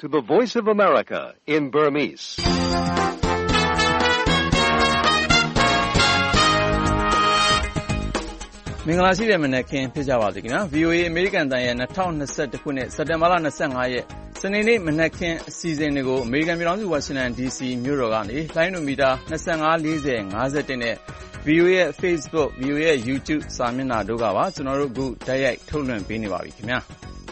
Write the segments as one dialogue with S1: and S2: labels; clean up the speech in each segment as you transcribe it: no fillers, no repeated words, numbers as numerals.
S1: to the Voice of America in Burmese.
S2: ။မင်္ဂလာရှိတဲ့မနက်ခင်းဖြစ်ကြပါစေခင်ဗျာ VOA အမေရိကန်တန်ရဲ့2021ခုနှစ်စက်တင်ဘာလ25ရက်စနေနေ့မနက်ခင်းအစီအစဉ်တွေကိုအမေရိကန်ပြည်ထောင်စုဝါရှင်တန် DC မြို့တော်ကနေလိုင်းနိုမီတာ25 40 51နဲ့ VOA ရဲ့ Facebook, VOA ရဲ့ YouTube စာမျက်နှာတို့ကပါကျွန်တော်တို့အခုတိုက်ရိုက်ထုတ်လွှင့်ပေးနေပါပြီခင်ဗျာ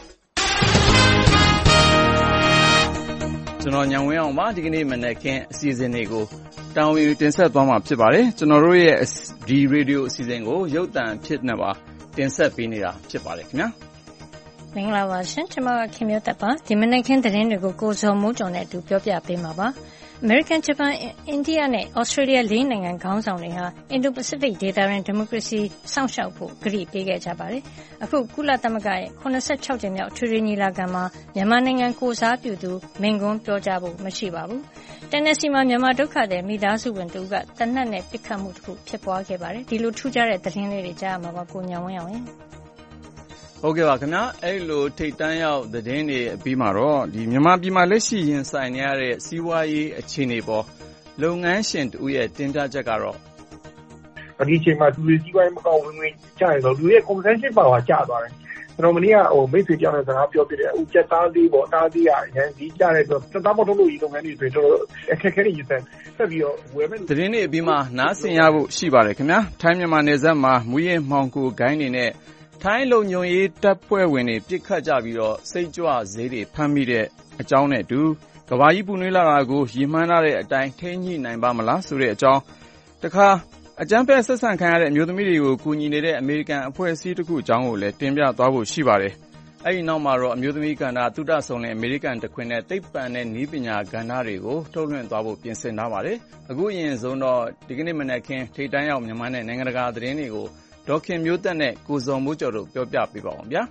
S2: ကျွန်တော်ညံဝင်းအောင်ပါဒီကနေ့မနက်ခင်းအစီအစဉ်တွေကိုတောင်းယူတင်ဆက်သွားမှာဖြစ်ပါတယ်ကျွန်တော်တို့ရဲ့ဒီရေဒီယိုအစီအစဉ်ကိုရုပ်သံဖြစ်နေပါတင်ဆက်ပေးနေတာဖြစ်ပါတယ်ခင်ဗျာ
S3: မင်္ဂလာပါရှင်ကျွန်မခင်မျိုးသက်ပါဒီမနက်ခင်းသတင်းတွေကိုကိုဇော်မိုးကျော်နဲ့အတူပြောပြပေးမှာပါအမေရိကန်ဂျပန်အိန္ဒိယနဲ့ဩစတြေးလျ၄နိုင်ငံခေါင်းဆောင်တွေဟာအင်ဒိုပစိဖိတ်ဒေသတွင်ဒီမိုကရေစီစောင့်ရှောက်ဖို့ကတိပေးခဲ့ကြပါတယ်အခုကုလသမဂ္ဂရဲ့86ကြိမ်မြောက်ထွေထွေညီလာခံမှာမြန်မာနိုင်ငံကိုစားပြုသူမိန့်ခွန်းပြောကြားဖို့မရှိပါဘူးတန်နက်စီမှာမြန်မာဒုက္ခသည်မိသားစုဝင်တူကတနက်နဲ့ပစ်ခတ်မှုတစ်ခုဖြစ်ပွားခဲ့ပါတယ်ဒီလိုထူးခြားတဲ့သတင်းလေးတွေကြားရမှာပါကိုညံဝင်းအောင်ရင်
S2: ဟုတ်ကဲ့ပါခင်ဗျာအဲ့လိုထိတ်တန်းရောက်သတင်းတွေအပြီးမှာတော့ဒီမြန်မာပြည်မှာလက်ရှိရင်ဆိုင်နေရတဲ့စီးပွားရေးအခြေအနေပေါ်လုပ်ငန်းရှင်တူရဲ့တင်ပြချက်ကတော့
S4: ဒီအချိန်မှာသူတွေစီးပွားရေးမကောင်းဝင်ဝင်ကျရင်တော့လူရဲ့ compensation power ကျသွားတယ်ကျွန်တော်မနေ့ကမိတ်ဆွေကြောင့်လည်းစကားပြောပြတယ်အခုချက်သားသေးပေါ့တားသေးရအရင်ဒီကြတဲ့တော့တက်သားမထုတ်လို့ဒီလုပ်ငန်းတွေဆိုတော့အခက်အခဲတွေရင်ဆိုင်ဆက်ပြီးတော့ဝယ်မဲ့
S2: သတင်းတွေအပြီးမှာနားဆင်ရဖို့ရှိပါတယ်ခင်ဗျာထိုင်းမြန်မာနယ်စပ်မှာမူရင်မှောင်ကိုဂိုင်းတွေနဲ့ထိုင်းလုံခြုံရေးတပ်ဖွဲ့ဝင်တွေပြစ်ခတ်ကြပြီးတော့စိတ်ကြွဈေးတွေဖမ်းမိတဲ့အကြောင်းနဲ့အတူကဘာကြီးပူနွေးလာတာကိုရည်မှန်းထားတဲ့အတိုင်းထိန်းညှိနိုင်ပါမလားဆိုတဲ့အကြောင်းတခါအကြမ်းဖက်ဆက်ဆံခံရတဲ့အမျိုးသမီးတွေကိုကူညီနေတဲ့အမေရိကန်အဖွဲ့အစည်းတစ်ခုအကြောင်းကိုလည်းတင်ပြသွားဖို့ရှိပါတယ်။အဲဒီနောက်မှာတော့အမျိုးသမီးကဏ္ဍသုတဆုံတဲ့အမေရိကန်တခွင်နဲ့သိပ္ပံနဲ့နည်းပညာကဏ္ဍတွေကိုထုတ်လွှင့်သွားဖို့ပြင်ဆင်ထားပါတယ်။အခုအရင်ဆုံးတော့ဒီကနေ့မနက်ခင်းထိပ်တန်းရောက်မြန်မာနဲ့နိုင်ငံတကာသတင်းတွေကိုဒေါက်ခင်မျိုးသက်နဲ့ကိုဇော်မိုးကျော်တို့ပြောပြပေးပါအောင်ဗျာ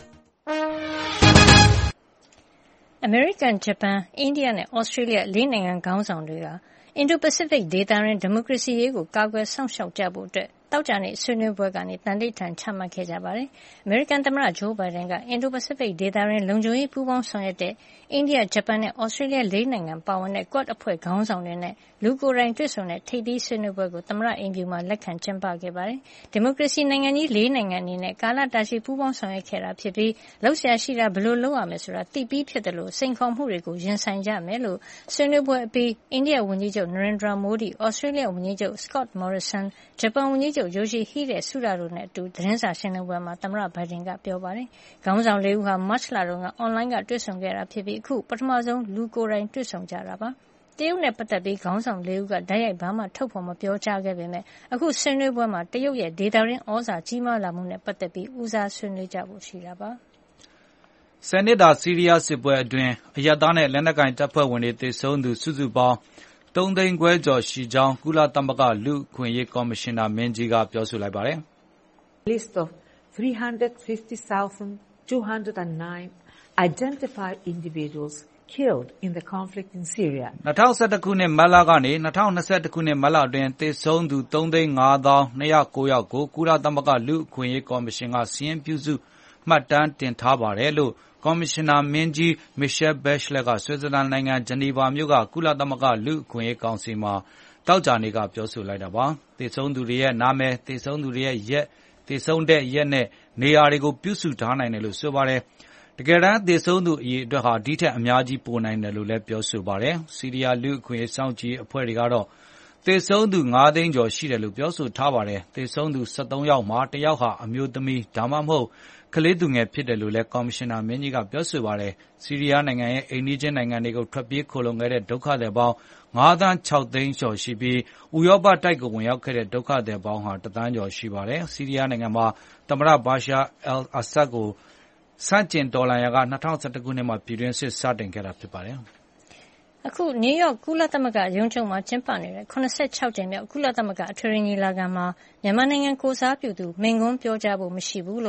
S3: အမေရိကန်ဂျပန်အိန္ဒိယနဲ့ဩစတြေးလျ၄နိုင်ငံခေါင်းဆောင်တွေကအင်ဒိုပစိဖိတ်ဒေသတွင်ဒီမိုကရေစီရေးကိုကာကွယ်စောင့်ရှောက်ကြဖို့အတွက်တောက်ကြနေဆွေးနွေးပွဲကနေတန်တိတ်ထန်ချမှတ်ခဲ့ကြပါတယ်အမေရိကန်သမ္မတဂျိုးဘိုင်ဒန်ကအင်ဒိုပစိဖိတ်ဒေသတွင်လုံခြုံရေးပူးပေါင်းဆောင်ရွက်တဲ့အိန္ဒိယဂျပန်နဲ့ဩစတြေးလျ၄နိုင်ငံပါဝင်တဲ့ Quad အဖွဲ့ခေါင်းဆောင်တွေနဲ့လူကိုယ်တိုင်တွေ့ဆုံတဲ့ထိပ်သီးဆွေးနွေးပွဲကိုသမ္မတအိမ်ဖြူမှာလက်ခံကျင်းပခဲ့ပါတယ်ဒီမိုကရေစီနိုင်ငံကြီး၄နိုင်ငံအနေနဲ့ကာလတာရှည်ပူးပေါင်းဆောင်ရွက်ခဲ့တာဖြစ်ပြီးလှုပ်ရှားရှိတာဘယ်လိုလုပ်ရမလဲဆိုတာသိပြီးဖြစ်တယ်လို့စိန်ခေါ်မှုတွေကိုရင်ဆိုင်ကြမယ်လို့ဆွေးနွေးပွဲအပြီးအိန္ဒိယဝန်ကြီးချုပ်နရိန်ဒရာမိုဒီဩစတြေးလျဝန်ကြီးချုပ် Scott Morrison ဂျပန်ဝန်ကြီးချုပ် Yoshihide Suga တို့နဲ့အတူသတင်းစာရှင်းလင်းပွဲမှာသမ္မတဘိုင်ဒန်ကပြောပါတယ်ခေါင်းဆောင်၄ဦးဟာမတ်လတုန်းကအွန်လိုင်းကတွေ့ဆုံခဲ့တာဖြစ်ပြီးအခုပထမဆုံးလူကိုယ်တိုင်တွေ့ဆုံကြတာပါတရုတ်နဲ့ပတ်သက်ပြီးခေါင်းဆောင်၄ဦးကတိုက်ရိုက်ဘာမှထုတ်ဖော်မပြောကြားခဲ့ပေမဲ့အခုဆွေးနွေးပွဲမှာတရုတ်ရဲ့ဒေတာရင်းဩဇာကြီးမားလာမှုနဲ့ပတ်သက်ပြီးဦးစားဆွေးနွေးကြဖို့ရှိတာပါ
S5: ဆယ်နှစ်တာဆီးရီးယားစစ်ပွဲအတွင်းအရပ်သားနဲ့လက်နက်ကိုင်တပ်ဖွဲ့ဝင်တွေသေဆုံးသူစုစုပေါင်း3 သိန်းခွဲကျော်ရှိကြောင်းကုလသမဂ္ဂလူ့အခွင့်အရေးကော်မရှင်နာမင်းကြီးကပြောဆိုလိုက်ပါတယ်
S6: ။ List of 350,209 identified individuals killed in the conflict in Syria.
S5: 2011ခုနှစ်မတ်လကနေ2021ခုနှစ်မတ်လအတွင်းသေဆုံးသူ3,502,900 ယောက်ကိုကုလသမဂ္ဂလူ့အခွင့်အရေးကော်မရှင်ကစာရင်းပြုစုမှတ်တမ်းတင်ထားပါတယ်လို့ကော်မရှင်နာမင်းကြီး Michelle Bachelet ကဆွစ်ဇာလန်နိုင်ငံဂျနီဗာမြို့ကကုလသမဂ္ဂလူ့အခွင့်အရေးကောင်စီမှာတောက်ကြနေကပြောဆိုလိုက်တာပါသေဆုံးသူတွေရဲ့နာမည်သေဆုံးသူတွေရဲ့ရက်သေဆုံးတဲ့ရက်နဲ့နေရာတွေကိုပြုစုထားနိုင်တယ်လို့ဆိုပါတယ်တကယ်တမ်းသေဆုံးသူအရေအတွက်ဟာဒီထက်အများကြီးပိုနိုင်တယ်လို့လည်းပြောဆိုပါတယ်ဆီးရီးယားလူ့အခွင့်အရေးစောင့်ကြည့်အဖွဲ့တွေကတော့သေဆုံးသူ9 သိန်းကျော်ရှိတယ်လို့ပြောဆိုထားပါတယ်သေဆုံးသူ73ယောက်မှာ1ယောက်ဟာအမျိုးသမီးဒါမှမဟုတ်ကလေးသူငယ်ဖြစ်တယ်လို့လည်းကော်မရှင်နာမင်းကြီးကပြောဆိုပါတယ်ဆီးရီးယားနိုင်ငံရဲ့အိမ်နီးချင်းနိုင်ငံတွေကိုထွက်ပြေးခိုလှုံခဲ့တဲ့ဒုက္ခသည်ပေါင်း9 သန်း 6 သိန်းကျော်ရှိပြီးဥရောပတိုက်ကိုဝင်ရောက်ခဲ့တဲ့ဒုက္ခသည်ပေါင်းဟာ1 သန်းကျော်ရှိပါတယ်ဆီးရီးယားနိုင်ငံမှာသမ္မတဘာရှာအယ်အာဆတ်ကိုစန့်ကျင်တော်လှန်ရာက2011ခုနှစ်မှာပြည်တွင်းစစ်စတင်ခဲ့တာဖြစ်ပါတယ်
S3: အခုနယူးယောက်ကုလသမဂ္ဂရုံးချုပ်မှာကျင်းပနေတဲ့86ကြိမ်မြောက်ကုလသမဂ္ဂအထွေထွေညီလာခံမှာမြန်မာနိုင်ငံကိုစားပြုသူမိန့်ခွန်းပြောကြားဖို့မရှိဘူးလို့ကု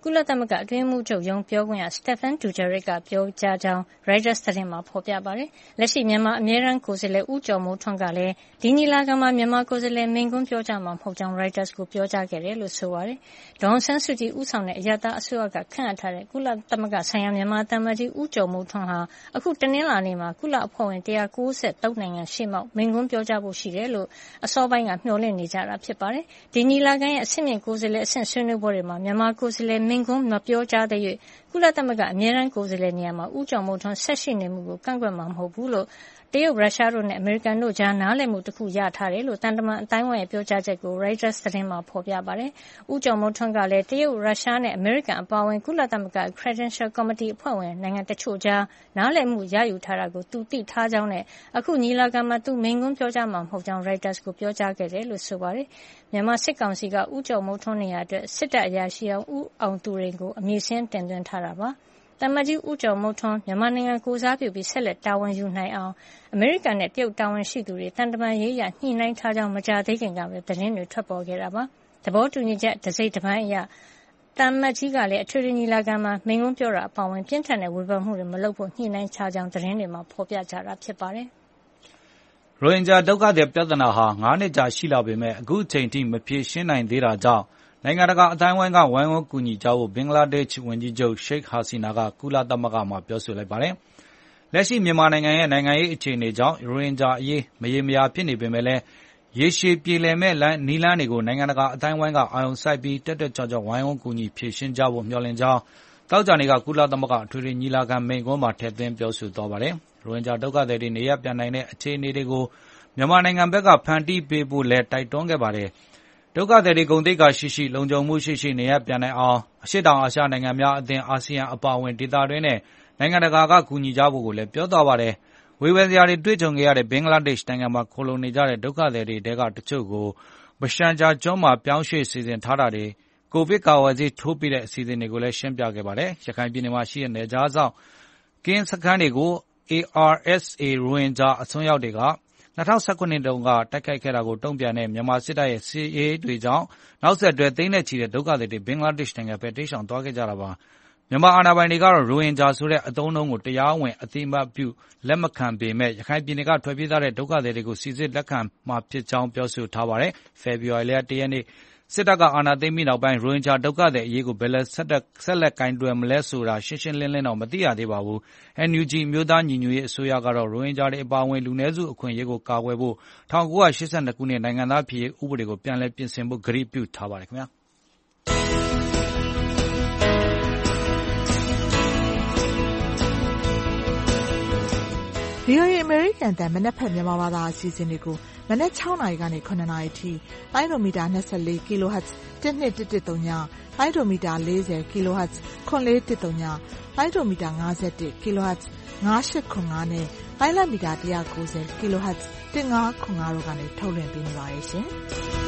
S3: ကုလသမဂ္ဂအတွင်းရေးမှူးချုပ်ရုံးပြောခွင့်ရ Stéphane Dujarric ကပြောကြားကြောင်း ရိုက်တာသတင်းမှာဖေါ်ပြပါတယ်။လက်ရှိမြန်မာအမြဲတမ်းကိုယ်စားလှယ်ဦးကျော်မိုးထွန်းကလည်းဒီညီလာခံမှာမြန်မာကိုယ်စားလှယ်မိန့်ခွန်းပြောကြားမှာမဟုတ်ကြောင်းရိုက်တာကိုပြောကြားခဲ့တယ်လို့ဆိုပါတယ်။ဒေါ်အောင်ဆန်းစုကြည်ဦးဆောင်တဲ့အရပ်သားအစိုးရကခန့်အပ်ထားတဲ့ကုလသမဂ္ဂဆိုင်ရာမြန်မာသံအမတ်ကြီးဦးကျော်မိုးထွန်းဟာအခုတနင်္လာနေ့မှာကုလအဖွဲ့ဝင်193နိုင်ငံရှေ့မှောက်မိန့်ခွန်းပြောကြားဖို့ရှိတယ်လို့အစောပိုင်းကမျှော်လင့်နေကြတာဖြစ်ပါတယ်။ဒီညီလာခံရဲ့အဆင့်မြင့်ကိုယ်စားလှယ်အဆင့်ဆွေးနွေးပွဲတွေမှာမြန်မာကိုယ်စားလှယ်မိန့်ခွန်းမပြောကြားသေး၍ကုလသမဂ္ဂအမြဲတမ်းကိုယ်စားလှယ်နေရာမှာဦးကျော်မိုးထွန်းဆက်ရှိနေမှုကိုကန့်ကွက်မှာမဟုတ်ဘူးလို့တရုတ်ရုရှားတို့နဲ့အမေရိကန်တို့ကြားနားလည်မှုတစ်ခုရထားတယ်လို့တန်တမန်အတိုင်းဝိုင်းရဲ့ပြောကြားချက်ကို Reuters သတင်းမှာဖေါ်ပြပါတယ်။ဦးကျော်မိုးထွန်းကလည်းတရုတ်ရုရှားနဲ့အမေရိကန်အပါအဝင်ကုလသမဂ္ဂ Credential Committee အဖွဲ့ဝင်နိုင်ငံတချို့ကြားနားလည်မှုရယူထားတာကိုသူသိထားကြောင်းနဲ့အခုညီလာခံမှာသူမိန့်ခွန်းပြောကြားမှာမဟုတ်ကြောင်း Reuters ကိုပြောကြားခဲ့တယ်လို့ဆိုပါတယ်။မြန်မာစစ်ကောင်စီကဦးကျော်မိုးထွန်းနေရာအတွက်စစ်တပ်အရာရှိဦးအောင်သူရိန်ကိုအမည်စင်းတင်သွင်းထားတာပါ။တမ္မကြီးဦးကျော်မိုးထွန်းမြန်မာနိုင်ငံကိုစားပြုပြီးဆက်လက်တာဝန်ယူနိုင်အောင်အမေရိကန်နဲ့တရုတ်တာဝန်ရှိသူတွေတန်တမာရေးရညှိနှိုင်းထားကြောင်းမကြာသေးခင်ကပဲသတင်းတွေထွက်ပေါ်ခဲ့တာပါ။သဘောတူညီချက်တစ်စိတ်တစ်ပိုင်းအရတမ္မကြီးကလည်းအထွေထွေညီလာခံမှာမိန့်ခွန်းပြောတာအပါအဝင်ပြင်းထန်တဲ့ဝေဖန်မှုတွေမလုပ်ဖို့ညှိနှိုင်းထားကြောင်းသတင်းတွေမှာဖေါ်ပြကြတာဖြစ်ပါတယ်
S5: ။ရိုဟင်ဂျာဒုက္ခသည်ပြဿနာဟာ9နှစ်ကြာရှိလာပေမဲ့အခုချိန်ထိမဖြေရှင်းနိုင်သေးတာကြောင့်နိုင်ငံတကာအတိုင်းအဝိုင်းကဝိုင်းဝန်းကူညီကြဖို့ဘင်္ဂလားဒေ့ရှ်ဝန်ကြီးချုပ်ရှိတ်ဟာစီနာကကုလသမဂ္ဂမှာပြောဆိုလိုက်ပါတယ်။လက်ရှိမြန်မာနိုင်ငံရဲ့နိုင်ငံရေးအခြေအနေကြောင့်ရိုဟင်ဂျာအရေးမရေမရာဖြစ်နေပေမဲ့လည်းရေရှည်ပြေလည်မဲ့နည်းလမ်းတွေကိုနိုင်ငံတကာအတိုင်းအဝိုင်းကအာရုံစိုက်ပြီးတက်တက်ကြွကြွဝိုင်းဝန်းကူညီဖြေရှင်းကြဖို့မျှော်လင့်ကြောင်းသောကြာနေ့ကကုလသမဂ္ဂအထွေထွေညီလာခံမိန့်ခွန်းမှာထည့်သွင်းပြောဆိုသွားပါတယ်။ရိုဟင်ဂျာဒုက္ခသည်တွေနေရပ်ပြန်နိုင်တဲ့အခြေအနေတွေကိုမြန်မာနိုင်ငံဘက်ကဖန်တီးပေးဖို့လည်းတိုက်တွန်းခဲ့ပါတယ်။ဒုက္ခသည်တွေဂုဏ်သိက္ခာရှိလုံခြုံမှုရှိနေရပြန်နိုင်အောင်အရှေ့တောင်အာရှနိုင်ငံများအသင်းအာဆီယံအပါအဝင်ဒေသတွင်းနဲ့နိုင်ငံတကာကကူညီကြဖို့ကိုလည်းပြောသွားပါတယ်။ဝေဖန်စရာတွေတွေ့ကြုံခဲ့ရတဲ့ဘင်္ဂလားဒေ့ရှ်နိုင်ငံမှာခိုလှုံနေကြတဲ့ဒုက္ခသည်တွေတဲကတချို့ကိုဗရှန်ချာကျွန်းမှာပြောင်းရွှေ့စီစဉ်ထားတာတွေကိုဗစ်ကာကွယ်ဆေးထိုးပေးတဲ့အစီအစဉ်တွေကိုလည်းရှင်းပြခဲ့ပါတယ်။ရခိုင်ပြည်နယ်မှာရှိတဲ့နယ်ခြားစောင့်ကင်းစခန်းတွေကို ARSA ရိုဟင်ဂျာအစွန်းရောက်တွေက2019ခုနှစ်တုန်းကတိုက်ခိုက်ခဲ့တာကိုတုံ့ပြန်တဲ့မြန်မာစစ်တပ်ရဲ့စစ်ရေးတွေကြောင့်နောက်ဆက်တွဲသိန်းနဲ့ချီတဲ့ဒုက္ခသည်တွေဘင်္ဂလားဒေ့ရှ်နိုင်ငံဘက်တိမ်းရှောင်သွားခဲ့ကြတာပါ။မြန်မာအာဏာပိုင်တွေကတော့ရိုဟင်ဂျာဆိုတဲ့အသုံးအနှုန်းကိုတရားဝင်အသိအမှတ်ပြုလက်မခံပေမဲ့ရခိုင်ပြည်နယ်ကထွက်ပြေးသွားတဲ့ဒုက္ခသည်တွေကိုစီစစ်လက်ခံမှာဖြစ်ကြောင်းပြောဆိုထားပါတယ်။ဖေဖော်ဝါရီလ 1 ရက်နေ့စစ်တပ်ကအာဏာသိမ်းပြီးနောက်ပိုင်းရိုဟင်ဂျာဒုက္ခသည်အရေးကိုဘယ်လိုဆက်လက်ကိုင်တွယ်မလဲဆိုတာရှင်းရှင်းလင်းလင်းတော့မသိရသေးပါဘူး။ NUG မျိုးသားညီညွတ်ရေးအစိုးရကတော့ရိုဟင်ဂျာတွေအပါအဝင်လူနည်းစုအခွင့်အရေးကိုကာကွယ်ဖို့1982ခုနှစ်နိုင်ငံသားဖြစ်ရေးဥပဒေကိုပြန်လည်ပြင်ဆင်ဖို့ကတိပြုထားပါတယ်ခင်ဗျာ။
S7: VOA အမေရိကန်တန်မနက်ဖြန်မြန်မာဘာသာအစီအစဉ်တွေကိုမနက်6နာရီကနေ9နာရီထိလိုင်းဒိုမီတာ24 kHz 12113ညလိုင်းဒိုမီတာ40 kHz 9413ညလိုင်းဒိုမီတာ51 kHz 9895နဲ့လိုင်းလမီတာ190 kHz 1505တို့ကနေထုတ်လွှင့်ပေးနေပါတယ်ရှင်။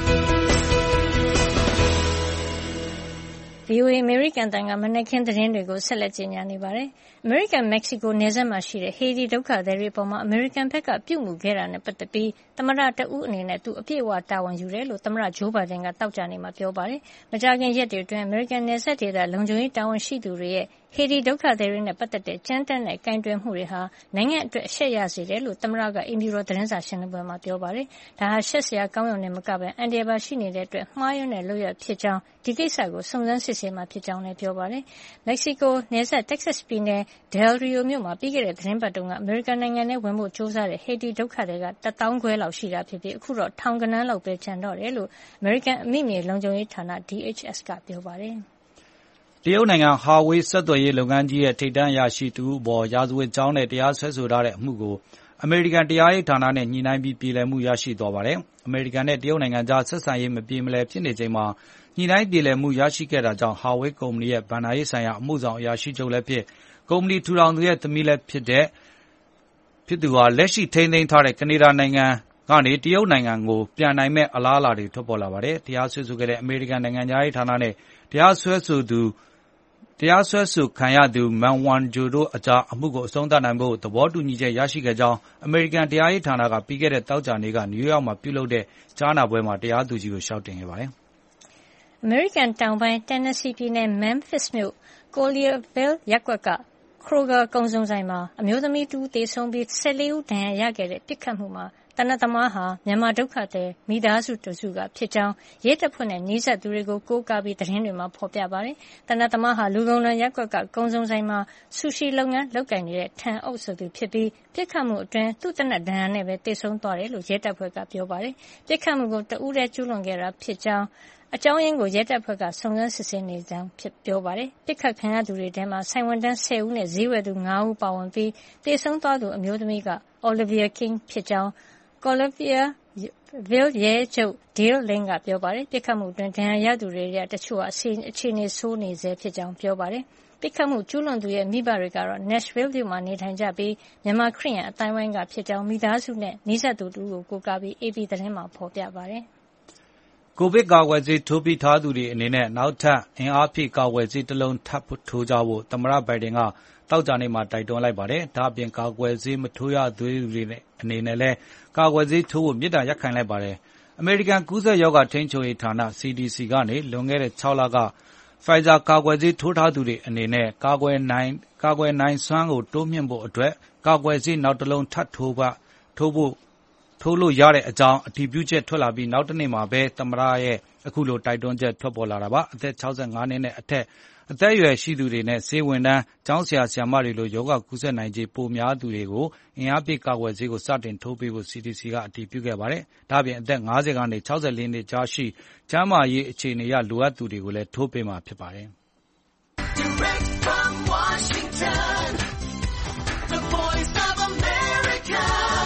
S3: VOA အမေရိကန်တန်ကမနက်ခင်းသတင်းတွေကိုဆက်လက်ကြီးညာနေပါတယ်။အမေရိကန်မက္ကဆီကိုနယ်စပ်မှာရှိတဲ့ဟေဒီဒုက္ခသည်တွေအပေါ်အမေရိကန်ဘက်ကပြုမှုခဲ့တာနဲ့ပတ်သက်ပြီးသမ္မတတဦးအနေနဲ့သူအပြည့်အဝတာဝန်ယူတယ်လို့သမ္မတဂျိုးဘိုင်ဒန်ကသောကြာနေ့မှာပြောပါတယ်။မကြာခင်ရက်တွေအတွင်းအမေရိကန်နယ်စပ်ဒေသလုံခြုံရေးတာဝန်ရှိသူတွေရဲ့ဟေဒီဒုက္ခသည်တွေနဲ့ပတ်သက်တဲ့ကြမ်းတမ်းတဲ့ကင်တွယ်မှုတွေဟာနိုင်ငံအတွက်အရှက်ရစေတယ်လို့သမ္မတကအိမ်ဖြူတော်သတင်းစာရှင်းလင်းပွဲမှာပြောပါတယ်။ဒါဟာရှက်စရာကောင်းရုံနဲ့မကဘဲအန်ဒီယာပါရှိနေတဲ့အတွက်မှားယွင်းတဲ့လုပ်ရဖြစ်ကြောင်းဒီကိစ္စကိုစုံစမ်းစစ်ဆေးမှာဖြစ်ကြောင်းလည်းပြောပါတယ်။မက္ကဆီကိုနယ်စပ်တက္ကဆက်ပြည်နယ်ဒယ်ရီယိုမြို့မှာပြီးခဲ့တဲ့သတင်းပတ်တုန်းကအမေရိကန်နိုင်ငံထဲဝင်ဖို့ကြိုးစားတဲ့ဟေတီဒုက္ခသည်က1,500လောက်ရှိတာဖြစ်ပြီးအခုတော့ထောင်ဂဏန်းလောက်ပဲကျန်တော့တယ်လို့အမေရိကန်အမိမြေလုံခြုံရေးဌာန DHS ကပြောပါတယ်
S5: ။တရုတ်နိုင်ငံဟာဝေးဆက်သွယ်ရေးလုပ်ငန်းကြီးရဲ့ထိပ်တန်းအရာရှိတူအပေါ်ရာဇဝတ်ကြောင်းနဲ့တရားစွဲဆိုထားတဲ့အမှုကိုအမေရိကန်တရားရေးဌာနနဲ့ညှိနှိုင်းပြီးပြည်လည်မှုရရှိသွားပါတယ်။အမေရိကန်နဲ့တရုတ်နိုင်ငံကြားဆက်ဆံရေးမပြေမလည်ဖြစ်နေချိန်မှာညှိနှိုင်းပြည်လည်မှုရရှိခဲ့တာကြောင့်ဟာဝေးကုမ္ပဏီရဲ့ဘဏ္ဍာရေးဆိုင်ရာအမှုဆောင်အရာရှိချုပ်လည်းဖြစ်ကုမ္ပဏီထူထောင်သူရဲ့သမီးလည်းဖြစ်သူဟာလက်ရှိထိန်းသိမ်းထားတဲ့ကနေဒါနိုင်ငံကနေတရုတ်နိုင်ငံကိုပြန်နိုင်မဲ့အလားအလာတွေထွက်ပေါ်လာပါတယ်။တရားစွဲဆိုခဲ့တဲ့အမေရိကန်နိုင်ငံသားရေးဌာနနဲ့တရားစွဲဆိုခံရသူမန်ဝမ်ဂျိုတို့အကြားအမှုကိုအဆုံးသတ်နိုင်ဖို့သဘောတူညီချက်ရရှိခဲ့ကြောင်းအမေရိကန်တရားရေးဌာနကပြီးခဲ့တဲ့သောကြာနေ့ကနယူးယောက်မှာပြုလုပ်တဲ့ကြားနာပွဲမှာတရားသူကြီးကိုလျှောက်တင်ခဲ့ပါတယ်။
S3: အမေရိကန်တောင်ပိုင်း Tennessee ပြည်နယ် Memphis မြို့ Collierville ရပ်ကွက်က Kroger ကုန်စုံဆိုင်မှာအမျိုးသမီးတဦးသေဆုံးပြီး14ဦးဒဏ်ရာရခဲ့တဲ့ပစ်ခတ်မှုမှာသေနတ်သမားဟာမြန်မာဒုက္ခသည်မိသားစုတစုကဖြစ်ကြောင်းရဲတပ်ဖွဲ့နဲ့နှိစက်သူတွေကိုကိုးကားပြီးသတင်းတွေမှာဖော်ပြပါတယ်။သေနတ်သမားဟာလူကုန်လွန်ရပ်ကွက်ကကုန်စုံဆိုင်မှာဆူရှီလုပ်ငန်းလုပ်ကိုင်နေတဲ့ထန်အုပ်ဆိုသူဖြစ်ပြီးပစ်ခတ်မှုအတွင်းသူ့သေနတ်ဒဏ်ရာနဲ့ပဲသေဆုံးသွားတယ်လို့ရဲတပ်ဖွဲ့ကပြောပါတယ်။ပစ်ခတ်မှုကိုတဦးတည်းကျူးလွန်ခဲ့တာဖြစ်ကြောင်းအကြောင်းရင်းကိုရဲတပ်ဖွဲ့ကစုံစမ်းစစ်ဆေးနေကြောင်းပြောပါတယ်။ပစ်ခတ်ခံရသူတွေထဲမှာဆိုင်ဝန်ထမ်း10ဦးနဲ့ဈေးဝယ်သူ9ဦးပါဝင်ပြီးသေဆုံးသွားသူအမျိုးသမီးက Olivia King ဖြစ်ကြောင်း Collierville ရဲချုပ် Dale Lane ကပြောပါတယ်။ပစ်ခတ်မှုအတွင်းဒဏ်ရာရသူတွေရဲ့တချို့အခြေအနေဆိုးနေဆဲဖြစ်ကြောင်းပြောပါတယ်။ပစ်ခတ်မှုကျူးလွန်သူရဲ့မိဘတွေကတော့ Nashville မြို့မှာနေထိုင်ကြပြီးမြန်မာခရစ်ယာန်အသိုင်းအဝိုင်းကဖြစ်ကြောင်းမိသားစုနဲ့နှိစက်သူတို့ကိုကိုးကားပြီး AP သတင်းမှာဖော်ပြပါတယ်။
S5: ကိုဗစ်ကာကွယ်ဆေးထိုးပြီးထားသူတွေအနေနဲ့နောက်ထပ်အင်အားဖြည့်ကာကွယ်ဆေးတစ်လုံးထပ်ထိုးကြဖို့သမ္မတဘိုင်ဒန်ကသောကြာနေ့မှာတိုက်တွန်းလိုက်ပါတယ်။ဒါ့အပြင်ကာကွယ်ဆေးမထိုးရသေးသူတွေအနေနဲ့လည်းကာကွယ်ဆေးထိုးဖို့မြစ်တာရက်ခံလိုက်ပါတယ်။အမေရိကန်ကူးစက်ရောဂါထိန်းချုပ်ရေးဌာန CDC ကနေလွန်ခဲ့တဲ့6လက Pfizer ကာကွယ်ဆေးထိုးထားသူတွေအနေနဲ့ကာကွယ်နိုင်စွမ်းကိုတိုးမြှင့်ဖို့အတွက်ကာကွယ်ဆေးနောက်တစ်လုံးထပ်ထိုးလို့ရတဲ့အကြောင်းအတည်ပြုချက်ထွက်လာပြီးနောက်တနေ့မှာပဲသမ္မတရဲ့အခုလိုတိုက်တွန်းချက်ထွက်ပေါ်လာတာပါ။အသက်65နှစ်နဲ့အထက်အသက်အရွယ်ရှိသူတွေနဲ့ဆေးဝန်ထမ်းကျောင်းဆရာဆရာမတွေလိုရောဂါကူးစက်နိုင်ခြေပိုများသူတွေကိုအင်အားပြည့်ကာကွယ်ဆေးကိုစတင်ထိုးပေးဖို့ CDC ကအတည်ပြုခဲ့ပါတယ်။ဒါ့အပြင်အသက်50ကနေ64နှစ်ကြားရှိကျန်းမာရေးအခြေအနေအရလိုအပ်သူတွေကိုလည်းထိုးပေးမှာဖြစ်ပါတယ်။ Direct from Washington, the voice of America,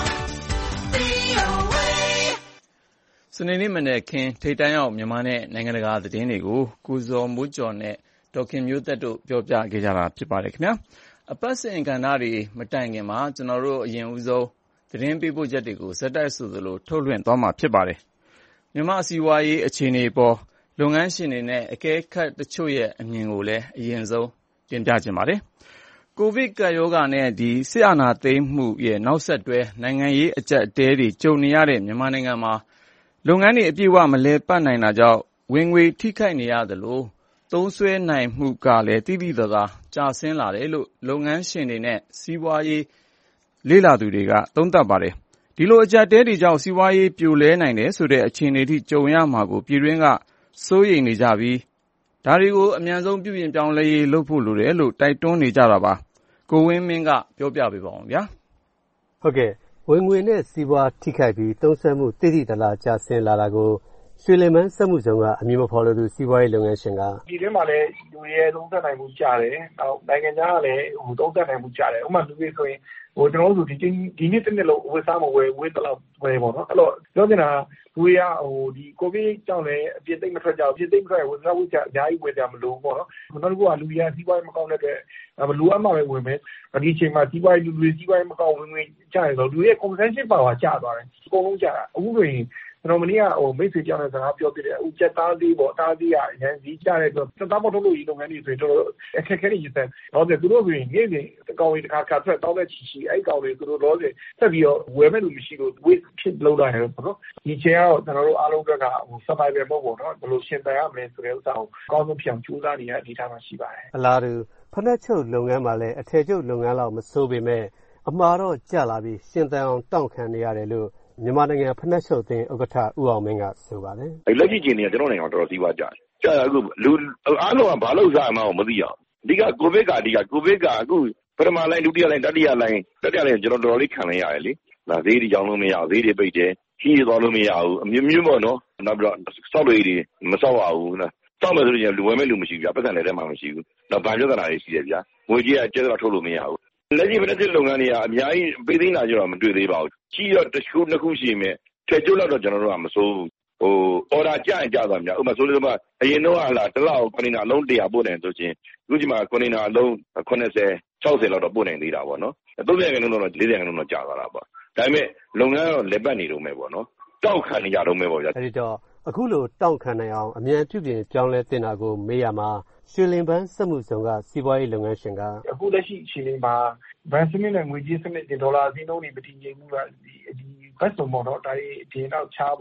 S5: VOA
S2: စနေနေ့မနက်ခင်းထိပ်တန်းရောက်မြန်မာနဲ့နိုင်ငံတကာသတင်းတွေကိုကိုဇော်မိုးကျော်နဲ့ဒေါ်ခင်မျိုးသက်တို့ပြောပြခဲ့ကြတာဖြစ်ပါတယ်ခင်ဗျာအပတ်စဉ်ကဏ္ဍတွေမတိုင်ခင်မှာကျွန်တော်တို့အရင်ဦးဆုံးသတင်းပေးပို့ချက်တွေကိုဇက်တိုက်ဆိုသလိုထုတ်လွှင့်သွားမှာဖြစ်ပါတယ်မြန်မာစီးပွားရေးအခြေအနေပေါ်လုပ်ငန်းရှင်တွေနဲ့အကဲခတ်တချို့ရဲ့အမြင်ကိုလည်းအရင်ဆုံးတင်ပြခြင်းပါတယ်ကိုဗစ်ကပ်ရောဂါနဲ့စစ်အာဏာသိမ်းမှုရဲ့နောက်ဆက်တွဲနိုင်ငံရေးအကျပ်အတည်းတွေကြုံနေရတဲ့မြန်မာနိုင်ငံမှာလုပ်ငန်းတွေအပြည့်အဝမလည်ပတ်နိုင်တာကြောင့်ဝင်ငွေထိခိုက်နေရသလိုသုံးစွဲနိုင်မှုကလည်းတိတိကျကျဆင်းလာတယ်လို့လုပ်ငန်းရှင်တွေနဲ့စီးပွားရေးလေ့လာသူတွေကသုံးသပ်ပါတယ်ဒီလိုအကျပ်အတည်းတွေကြောင့်စီးပွားရေးပြိုလဲနိုင်တယ်ဆိုတဲ့အခြေအနေထိကြုံရမှာကိုပြည်တွင်းကစိုးရိမ်နေကြပြီးဒါတွေကိုအမြန်ဆုံးပြုပြင်ပြောင်းလဲရေးလုပ်ဖို့လိုတယ်လို့တိုက်တွန်းနေကြတာပါကိုဝင်းမင်းကပြောပြပေးပါဦးဗျာ
S8: ဟုတ်ကဲ့ဝင်ငွေနဲ့စီးပွားထိခိုက်ပြီးသုံးစွဲမှုတိတိကျကျဆင်းလာတာကိုရွှေလင်မန်းစက်မှုဆောင်ကအမည်မဖော်လို့သူစီးပွားရေးလုပ်ငန်းရှင်က
S4: ဒီထဲမှာလည်းလူရဲ့သုံးသပ်နိုင်မှုကြားတယ်နောက်နိုင်ငံခြားကလည်းသုံးသပ်နိုင်မှုကြားတယ်ဥပမာလူတွေဆိုရင်ကျွန်တော်တို့ဒီနေ့တစ်နေ့လုံးဝယ်စားမဝယ်တလောက်ဝယ်ပေါ့နော်အဲ့တော့ပြောနေတာလူတွေကဒီကိုဗစ်ကြောင့်လည်းအပြစ်သိမ့်မထွက်ကြဘူးအပြစ်သိမ့်မထွက်ဝယ်စားဝယ်ကြအများကြီးဝယ်ကြမလို့ပေါ့နော်နောက်တစ်ခုကလူတွေကစီးပွားရေးမကောင်းတဲ့အတွက်မလိုအပ်မှပဲဝယ်မယ်ဒီအချိန်မှာစီးပွားရေးလူတွေစီးပွားရေးမကောင်းဝင်ငွေကျရင်တော့လူရဲ့ compensation power ကျသွားတယ်အကုန်လုံးကျတာအခုဆိုရင်ကျွန်တော်မနေ့ကမိတ်ဆွေကြောင့်လည်းစကားပြောပြတယ်အခုကြက်သားသေးပေါ့သားသေးရအရင်ကြီးကြတဲ့အတွက်စက်သားမထုတ်လို့ဒီလုပ်ငန်းတွေဆိုရင်တော်တော်အခက်အခဲတွေရင်ဆိုင်တော့သူတို့ဆိုရင်နေ့စဉ်အကောင်တွေတစ်ခါထွက်တောင်းတဲ့ချီရှိအဲ့ကောင်တွေသူတို့တော့ဆက်ပြီးတော့ဝယ်မဲ့လူမရှိလို့ waste ဖြစ်လို့လာတယ်ပေါ့နော်ဒီချိန်ကတော့ကျွန်တော်တို့အားလုံးကsurvival ပေါ့နော်ဘယ်လိုရှင်သန်ရမလဲဆိုတဲ့ဥစ္စာကိုအကောင်းဆုံးဖြစ်အောင်ကြိုးစားနေရတဲ့အနေအထားမှာရှိပါတယ်
S8: အလားတူဖက်နှက်ချုပ်လုပ်ငန်းမှာလည်းအထည်ချုပ်လုပ်ငန်းလောက်မဆိုးပေမဲ့အမှားတော့ကျလာပြီးရှင်သန်အောင်တောင့်ခံနေရတယ်လို့မြန်မာနိုင်ငံဖက်နှက်ချုပ်အသင်းဥက္ကဋ္ဌဦးအောင်မင်းကဆိုပါတယ်
S9: လက်ရှိချိန်ကကျွန်တော်နိုင်ငံတော်တော်စီးပွားကြတယ်ကြာအခုလူအားလုံးကဘာလို့စားမှန်းမသိအောင်အဓိကကိုဗစ်ကအခုပထမလိုင်းဒုတိယလိုင်းတတိယလိုင်းကျွန်တော်တော်တော်လေးခံလိုက်ရတယ်လေဒါဈေးတွေကြောင်းလို့မရဘူးဈေးတွေပိတ်တယ်ကြီးရသွားလို့မရဘူးအမျိုးမျိုးပေါ့နော်နောက်ပြီးတော့စောက်တွေမစောက်ရဘူးနော်စောက်မယ်ဆိုရင်လူဝယ်မဲ့လူမရှိဘူးဗျာပတ်စံလည်းထဲမှာမရှိဘူးနောက်ဗန်ပြဿနာတွေရှိတယ်ဗျာငွေကြီးကကျဲတော့ထုတ်လို့မရဘူးလက်ရှိဖက်နှက်ချုပ်လုပ်ငန်းတွေကအများကြီးပိသိမ်းလာကြတော့မတွေ့သေးပါဘူးကြီးတော့တစ်ခုနှစ်ခုရှိနေမယ်ထက်ကျုပ်တော့ကျွန်တော်တို့ကမစိုးဘူးorder ကြရင်ကြသွားမြတ်ဥပမာဆိုလို့ဆိုမှအရင်တော့ဟာတစ်လောက်ကွန်တိန်နာအလုံး100ပို့နိုင်ဆိုချင်းအခုဒီမှာကွန်တိန်နာအလုံး80 60လောက်တော့ပို့နိုင်သေးတာပေါ့နော်30%တော့40%တော့ကြာသွားတာပေါ့ဒါပေမဲ့လုပ်ငန်းတော့လက်ပတ်နေတော့မယ်ပေါ့နော်တောက်ခံနေကြတော့မယ်ပေါ့ဗျာ
S8: အဲဒီတော့အခုလိုတောက်ခံနိုင်အောင်အမြန်ပြုပြင်ပြောင်းလဲတင်တာကိုမေးရမှာရွှေလင်ပန်းစက်မှုဆောင်ကစီးပွားရေးလုပ်ငန်းရှင်က
S4: အခုလက်ရှိအခြေအနေမှာဘဏ်စနစ်နဲ့ငွေကြေးစနစ်ဒေါ်လာဈေးနှုန်းတွေမတည်ငြိမ်မှုကဒီဘတ်စုံပေါ့နော်ဒါတွေဒီနောက်ချားပေါ့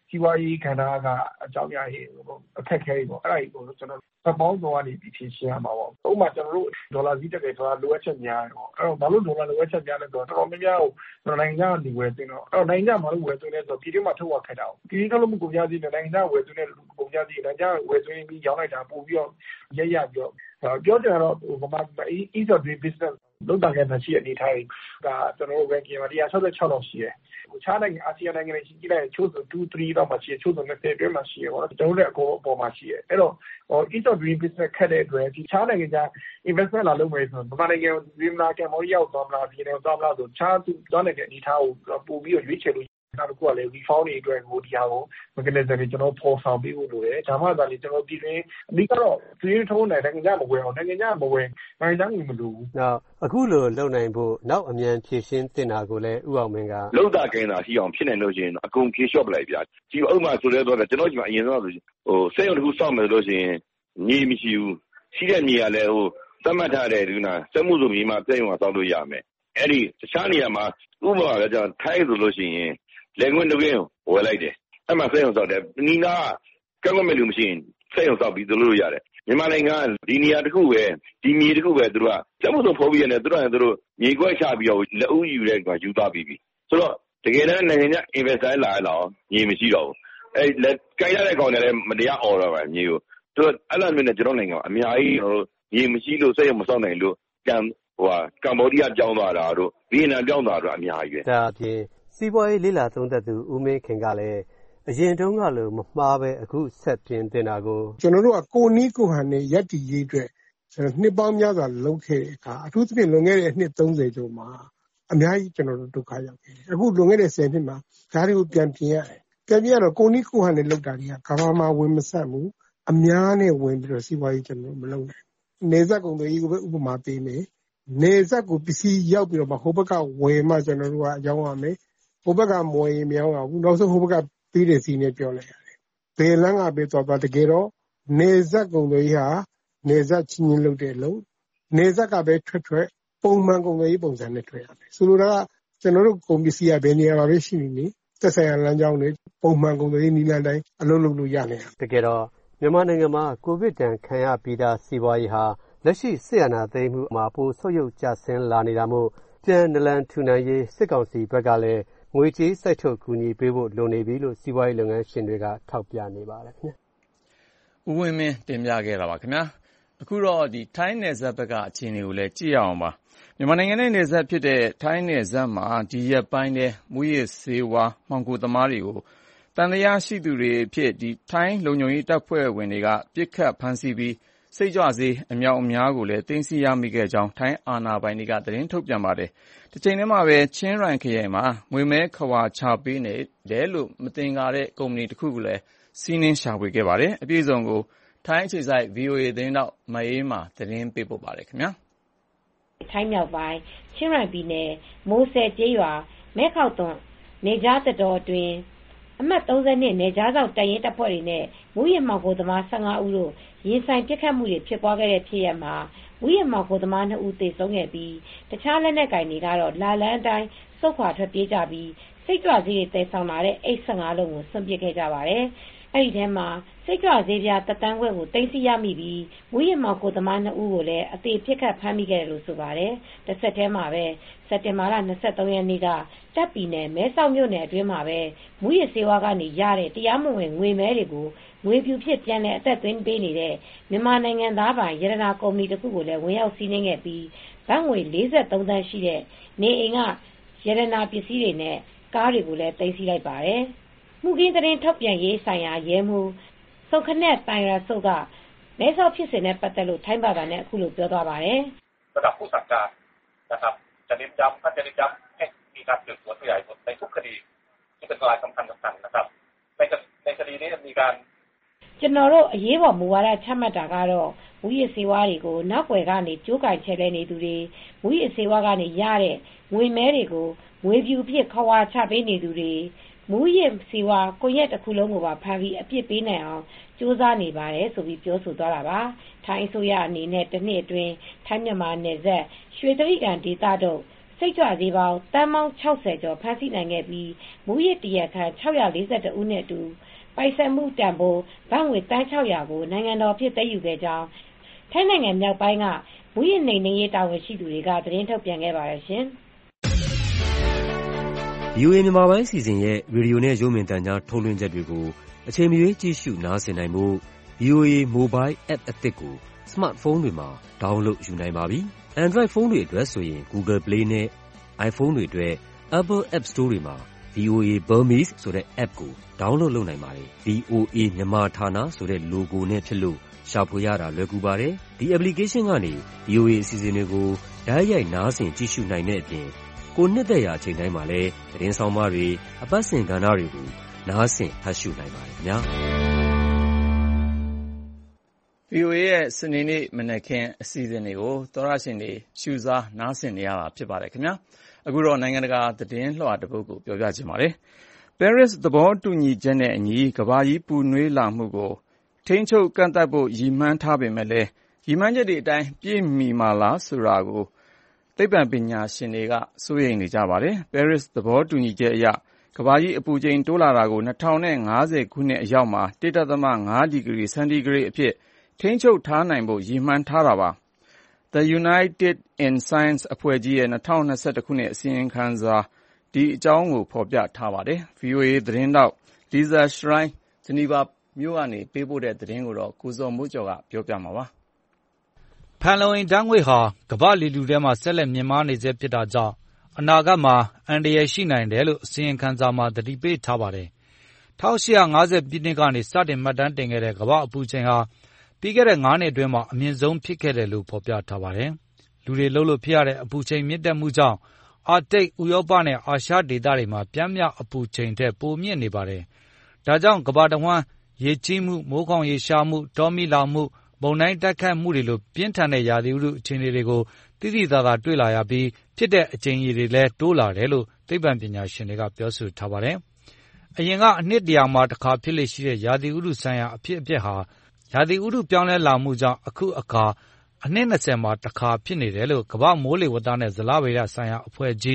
S4: စီးပွားရေးကဏ္ဍကအကြောင်းအရာတွေအခက်အခဲတွေပေါ့အဲ့ဒါကြီးကိုကျွန်တော်ပတ်ပေါင်းစုံကနေပြီးဖြေရှင်းရမှာပေါ့ဥပမာကျွန်တော်တို့ဒေါ်လာဈေးတက်တယ်ဆိုတာလိုအပ်ချက်များတယ်ပေါ့အဲ့တော့ဘာလို့ဒေါ်လာလိုအပ်ချက်များလဲဆိုတော့တော်တော်များများကိုကျွန်တော်နိုင်ငံကနေဝယ်သွင်းတော့အဲ့တော့နိုင်ငံမှာလို့ဝယ်သွင်းလဲဆိုတော့ပြည်တွင်းမှာထုတ်ဝခက်တာပေါ့ပြည်တွင်းထုတ်လို့မှုကုန်ကြစည်နဲ့နိုင်ငံဝယ်သွင်းတဲ့ကုန်ကြစည်နိုင်ငံဝယ်သွင်းပြီးရောင်းလိုက်တာပို့ပြီးတော့ရပြီးတော့ပြောကြတော့ဗမာ ease of doing business လုပ်တာကရှိတဲ့အနေထားတွေကကျွန်တော်တို့ ranking မှာ166လောက်ရှိတယ်ခြားနိုင်ငံအာဆီယံနိုင်ငံတွေရှိလိုက်ချို့ဆို2 3တော့မှရှိချို့ဆို20တွဲမှရှိရပေါ့ကျွန်တော်တို့လည်းအပေါ်မှာရှိရအဲ့တော့ease of doing business ခက်တဲ့အတွက်ဒီခြားနိုင်ငံက investment လာလုပ်မယ်ဆိုတော့ဗမာနိုင်ငံဒီမှာကမ္ဘောဒီးယားကိုသွားမလားပြည်နယ်ကိုသွားမလားဆိုခြားသူသွားနေတဲ့အနေထားကိုပို့ပြီးရွေးချယ်လို့နောက်တစ်ခုကလည်း refund တွေအတွက်ကိုဒီဟာကို mechanism တွေကျွန်တော်ပေါ်ဆောင်ပေးဖို့လိုတယ်ဒါမှသာလေကျွန်တော်ပြည်တွင်းအဓိကတော့ပြည်တွင်းထုံးနိုင်ငံကမဝယ်အောင်နိုင်ငံကမဝယ်နိုင်ငံကမလိုဘူး
S8: နောက်အခုလိုလုပ်နိုင်ဖို့နောက်အမြန်ဖြည့်ရှင်းတင်တာကိုလည်းဥအောင်မင်းက
S9: လောက်တာကိန်းတာရှိအောင်ဖြစ်နေလို့ရှိရင်အကုန်ဖြေလျှော့ပလိုက်ဗျာဒီဥမာဆိုလဲတော့ကျွန်တော်ဒီမှာအရင်ဆုံးဆိုစက်ရုံတစ်ခုစောင့်မယ်လို့ရှိရင်ညီမရှိဘူးရှိတဲ့ညီကလည်းသတ်မှတ်ထားတဲ့ဒီနာစက်မှုဆိုပြီးမှစက်ရုံကစောင့်လို့ရမယ်အဲ့ဒီတခြားနေရာမှာဥပမာလည်းကျွန်တော်ထိုင်းဆိုလို့ရှိရင်လက်ငွေတစ်ကင်းဝယ်လိုက်တယ်အဲ့မှာစက်ရုံစောင့်တယ်နီနာကကွက်မဲ့လူမရှိရင်စက်ရုံစောင့်ပြီးလုပ်လို့ရတယ်မြန်မာနိုင်ငံဒီနေရာတစ်ခုပဲဒီမြေတစ်ခုပဲသူတို့ကစက်မှုဆိုဖော်ပြီးရတယ်သူတို့မြေကွက်ချပြီးတော့လက်ဦးယူတဲ့ကယူသွားပြီးပြီဆိုတော့တကယ်တမ်းနိုင်ငံခြား investor လာတော့မြေမရှိတော့ဘူးအဲ့ကိုင်ရတဲ့ကောင်တွေလည်းမတရားអော်တော့ပါမြေကိုသူတို့အဲ့လိုမျိုးနဲ့ကျွန်တော်နိုင်ငံအများကြီးကျွန်တော်တို့မြေမရှိလို့စက်ရုံမစောင့်နိုင်လို့ကမ္ဘောဒီးယားပြောင်းသွားတာတို့ဗီယက်နမ်ပြောင်းသွားတာအများကြီးပဲ
S8: ဒါအပြင်စီးပွားရေးလေးလာသုံးသက်သူဦးမင်းခင်ကလည်းအရင်တုန်းကလိုမမှားပဲအခုဆက်ပြင်တင်တာကို
S10: ကျွန်တော်တို့ကကိုနီးကိုဟန်နဲ့ရက်တီရေးအတွက်နှစ်ပေါင်းများစွာလုပ်ခဲ့တဲ့အခါအထူးသဖြင့်လွန်ခဲ့တဲ့နှစ်30ကျော်မှာအများကြီးကျွန်တော်တို့ဒုက္ခရောက်ခဲ့တယ်အခုလွန်ခဲ့တဲ့10နှစ်မှာဓာတ်တွေကိုပြန်ပြင်ရတယ်ပြန်ပြင်ရတော့ကိုနီးကိုဟန်နဲ့လုပ်တာတွေကကမ္ဘာမှာဝင်မဆက်ဘူးအများနဲ့ဝင်ပြီးတော့စီးပွားရေးကျွန်တော်မလုပ်နိုင်နေဆက်ကုန်တွေကြီးကိုပဲဥပမာပေးမယ်နေဆက်ကိုပစ္စည်းရောက်ပြီးတော့မှဟိုဘက်ကဝယ်မှကျွန်တော်တို့ကအကြောင်းရမယ်ဟိုဘက်ကမဝယ်ရင်မရောဘူးနောက်ဆုံးဟိုဘက်ကပေးတဲ့စီနဲ့ပြောလိုက်ရတယ်ဘယ်လမ်းကပဲသွားတကယ်တော့နေဆက်ကုန်တွေဟာနေဆက်ချင်းချင်းလုပ်တဲ့လို့နေဆက်ကပဲထွက်ပုံမှန်ကုန်ကြီးပုံစံနဲ့ထွက်ရမယ်ဆိုလိုတာကကျွန်တော်တို့ကုန်ပစ္စည်းကဘယ်နေရာမှာပဲရှိနေသက်ဆိုင်ရာလမ်းကြောင်းတွေပုံမှန်ကုန်ကြီးနီးလန်းတိုင်းအလုပ်လုပ်လို့ရနေတယ်
S8: တကယ်တော့မြန်မာနိုင်ငံမှာကိုဗစ်တန်ခံရပြီးသားစီးပွားရေးဟာလက်ရှိစစ်အာဏာသိမ်းမှုမှာပိုဆုတ်ယုတ်ကျဆင်းလာနေတာမို့ပြန်နလန်ထူနိုင်ရေးစစ်ကောင်စီဘက်ကလည်းငွေကြေးစိုက်ထုတ်ကူညီပေးဖို့လိုနေပြီလို့စီးပွားရေးလုပ်ငန်းရှင်တွေကထောက်ပြနေပါတယ်ခင်ဗျ
S2: ဦးဝင်းမင်းတင်ပြခဲ့တာပါခင်ဗျာအခုတော့ထိုင်းနယ်စပ်ဘက်ကအခြေအနေကိုလည်းကြည့်ရအောင်ပါမြန်မာနိုင်ငံနဲ့နယ်စပ်ဖြစ်တဲ့ထိုင်းနယ်စပ်မှာဒီရက်ပိုင်းထဲမူရစ်ဆေးဝါးမှောင်ခိုသမားတွေကိုတန်တရားရှိသူတွေဖြစ်ထိုင်းလုံခြုံရေးတပ်ဖွဲ့ဝင်တွေကပြစ်ခတ်ဖမ်းဆီးပြီးစိတ်ကြွဆေးအမြောက်အများကိုလည်းသိမ်းဆည်းရမိခဲ့ကြောင်းထိုင်းအာဏာပိုင်တွေကသတင်းထုတ်ပြန်ပါတယ်။တစ်ချိန်တည်းမှာပဲချင်းရိုင်ခရိုင်မှာငွေမဲခဝါချပေးနေတယ်လို့မသင်္ကာတဲ့ကုမ္ပဏီတစ်ခုကိုလည်းစီးနင်းရှာဖွေခဲ့ပါတယ်။အပြည့်အစုံကိုထိုင်းအခြေစိုက် VOA သတင်းတောက်မအေးမာသတင်းပေးပို့ပါတယ်ခင်ဗျာ
S11: ။ထိုင်းမြောက်ပိုင်းချင်းရိုင်ပြည်နယ်မိုးဆယ်ကျေးရွာမဲခေါသွန်နေကြားတတော်အတွင်းအမှတ်30နှစ်နယ်ကြားဆောင်တပ်ရင်းတပ်ဖွဲ့တွေနဲ့မူရစ်မောင်ခိုသမား15ဦးတို့ရင်ဆိုင်ပစ်ခတ်မှုတွေဖြစ်ပွားခဲ့တဲ့ဖြစ်ရပ်မှာမူရစ်မောင်ခိုသမား2ဦးသေဆုံးခဲ့ပြီးတခြားလက်နက်ကိုင်တွေကတော့လာလန်းအတိုင်းစုခွာထွက်ပြေးကြပြီးစိတ်ကြွဆေးတွေတည်ဆောင်လာတဲ့အိတ်15လုံးကိုဆွန့်ပစ်ခဲ့ကြပါတယ်။အဲဒီထဲမှာစိတ်ကြွဆေးပြားတသန်းခွဲကိုသိမ်းဆည်းရမိပြီးမူရစ်မောင်ခိုသမား2ဦးကိုလည်းအသေးပစ်ခတ်ဖမ်းမိခဲ့တယ်လို့ဆိုပါတယ်။တစ်ဆက်တည်းမှာပဲစက်တင်ဘာလ23ရက်နေ့ကတပ်ပြည်နယ်မဲဆောက်မြို့နယ်အတွင်းမှာပဲမူရစ်ဆေးဝါးကနေရတဲ့တရားမဝင်ငွေမဲတွေကိုငွေပြူဖြစ်ပြန်လည်အသက်သွင်းပေးနေတဲ့မြန်မာနိုင်ငံသားပိုင်ရတနာကုမ္ပဏီတစ်ခုကိုလည်းဝင်ရောက်စီးနင်းခဲ့ပြီးဘတ်ငွေ43သန်းရှိတဲ့နေအိမ်ကရတနာပစ္စည်းတွေနဲ့ကားတွေကိုလည်းသိမ်းဆည်းလိုက်ပါတယ်။မှုခင်းသတင်းထုတ်ပြန်ရေးဆိုင်ရာရဲမှူးစုံခနဲ့တိုင်ရဆုတ်ကမဲဆောက်ဖြစ်စဉ်နဲ့ပတ်သက်လို့ထိုင်းဘာသာနဲ့အခုလိုပြောသွားပါတယ်
S12: ။ระดับผู้สั่งการนะครับจะเน้นย้ำท่านจะเน้นย้ำให้มีการสืบสวนขยายผลในทุกคดีที่เป็นรายสำคัญนะครับในคดีนี้มีการ
S11: ကျွန်တော်တို့အရေးပေါ်မူဝါဒချမှတ်တာကတော့မူရစ်ဆေးဝါးတွေကိုနောက်ွယ်ကနေကြိုးကင်ချဲလဲနေသူတွေမူရစ်ဆေးဝါးကနေရတဲ့ငွေမဲတွေကိုငွေပြူဖြစ်ခွာချပေးနေသူတွေမူရစ်ဆေးဝါးကိုရက်တစ်ခုလုံးကိုပါဖမ်းပြီးအပြစ်ပေးနိုင်အောင်စူးစမ်းနေပါတယ်ဆိုပြီးပြောဆိုသွားတာပါထိုင်းအစိုးရအနေနဲ့တစ်နှစ်အတွင်းထိုင်းမြန်မာနယ်စပ်ရွှေတြိဂံဒေသတို့စိတ်ကြွဆေးပေါင်းတန်းပေါင်း60ကျော်ဖမ်းဆီးနိုင်ခဲ့ပြီးမူရစ်တရားခံ642ဦးနဲ့အတူပိုင်ဆိုင်မှုတန်ဖိုးဘတ်ငွေတန်း600ကိုနိုင်ငံတော်ဖြစ်သိမ်းယူခဲ့ကြောင်းထိုင်းနိုင်ငံမြောက်ပိုင်းကမူရစ်နှိမ်နင်းရေးတာဝန်ရှိသူတွေကသတင်းထုတ်ပြန်ခဲ့ပါတယ်ရှင်။
S13: VOA မြန်မာပိုင်းစီစဉ်ရဲ့ရေဒီယိုနဲ့ရုပ်မြင်သံကြားထုတ်လွှင့်ချက်တွေကိုအချိန်မရွေးကြည့်ရှုနားဆင်နိုင်ဖို့ VOA Mobile App အသစ်ကို Smartphone တွေမှာ download ယူနိုင်ပါပြီ။ Android ဖုန်းတွေအတွက်ဆိုရင် Google Play နဲ့ iPhone တွေအတွက် Apple App Store တွေမှာ VOA Burmese ဆိုတဲ့ app ကို download လုပ်နိုင်ပါတယ်။ VOA မြန်မာဌာနဆိုတဲ့ logo နဲ့ဖြစ်လို့ရှာဖွေရတာလွယ်ကူပါတယ်။ ဒီ application ကနေ VOA အစီအစဉ်တွေကိုတိုက်ရိုက်နားဆင်ကြည့်ရှုနိုင်တဲ့အပြင်ကိုနှစ်သက်ရာအချိန်တိုင်းမှာလည်းသတင်းဆောင်မတွေအပတ်စဉ်ကဏ္ဍတွေကိုနားဆင်ဖတ်ရှုနိုင်ပါတယ်ခင်ဗျာ။
S2: VOA ရဲ့စနေနေ့မနက်ခင်းအစီအစဉ်တွေကိုသောရရှင်တွေရှုစားနားဆင်နေရတာဖြစ်ပါတယ်ခင်ဗျာ။အခုတော့နိုင်ငံတကာသတင်းလွှာတစ်ပုဒ်ကိုပြောပြချင်ပါတယ်။ Paris သဘောတူညီချက်နဲ့အညီကမ္ဘာကြီးပူနွေးလာမှုကိုထိန်းချုပ်ကန့်သတ်ဖို့ရည်မှန်းထားပေမဲ့လည်းရည်မှန်းချက်တွေအတိုင်းပြည့်မီမှာလားဆိုတာကိုသိပ္ပံပညာရှင်တွေကစိုးရိမ်နေကြပါတယ်။ Paris သဘောတူညီချက်အရကမ္ဘာကြီးအပူချိန်တိုးလာတာကို2050ခုနှစ်အရောက်မှာ 1.5 ဒီဂရီစင်တီဂရိတ်အဖြစ်ထိန်းချုပ်ထားနိုင်ဖို့ရည်မှန်းထားတာပါ။ The United in Science အဖွဲ့ကြီးရဲ့2021ခုနှစ်အစီရင်ခံစာဒီအကြောင်းကိုဖော်ပြထားပါတယ်။ VOA သတင်းထောက် Lisa Schlein ဂျနီဗာမြို့ကနေပေးပို့တဲ့သတင်းကိုကိုဇော်မိုးကျော်ကပြောပြမှာပါ
S5: ။ဖန်လုံအိမ်ဓာတ်ငွေ့ဟာကမ္ဘာလေထုထဲမှာဆက်လက်မြင့်မားနေဆဲဖြစ်တာကြောင့်အနာဂတ်မှာအန္တရာယ်ရှိနိုင်တယ်လို့အစီရင်ခံစာမှာသတိပေးထားပါတယ်။ 1850ပြည့်နှစ်ကနေစတင်မှတ်တမ်းတင်ခဲ့တဲ့ကမ္ဘာအပူချိန်ဟာပြီးခဲ့တဲ့9နှစ်အတွင်းမှာအမြင့်ဆုံးဖြစ်ခဲ့တယ်လို့ဖော်ပြထားပါတယ်။လူတွေလှုပ်လို့ဖြစ်ရတဲ့အပူချိန်မြင့်တက်မှုကြောင့်အာတိတ်ဥရောပနဲ့အာရှဒေသတွေမှာပျမ်းမျှအပူချိန်ထက်ပိုမြင့်နေပါတယ်။ဒါကြောင့်ကမ္ဘာတဝန်းရေကြီးမှုမိုးခေါင်ရေရှားမှုတောမီးလောင်မှုမုန်တိုင်းတိုက်ခတ်မှုတွေလိုပြင်းထန်တဲ့ရာသီဥတုအခြေအနေတွေကိုသိသိသာသာတွေ့လာရပြီးဖြစ်တဲ့အကြိမ်ရေတွေလည်းတိုးလာတယ်လို့သိပ္ပံပညာရှင်တွေကပြောဆိုထားပါတယ်။အရင်ကအနှစ်တရာမှာတစ်ခါဖြစ်လေ့ရှိတဲ့ရာသီဥတုဆိုင်ရာအဖြစ်အပျက်ဟာရာသီဥတုပြောင်းလဲလာမှုကြောင့်အခုအခါအနှစ်20မှာတစ်ခါဖြစ်နေတယ်လို့ကမ္ဘာမိုးလေဝသနဲ့ဇလဗေဒဆိုင်ရာအဖွဲ့ကြီး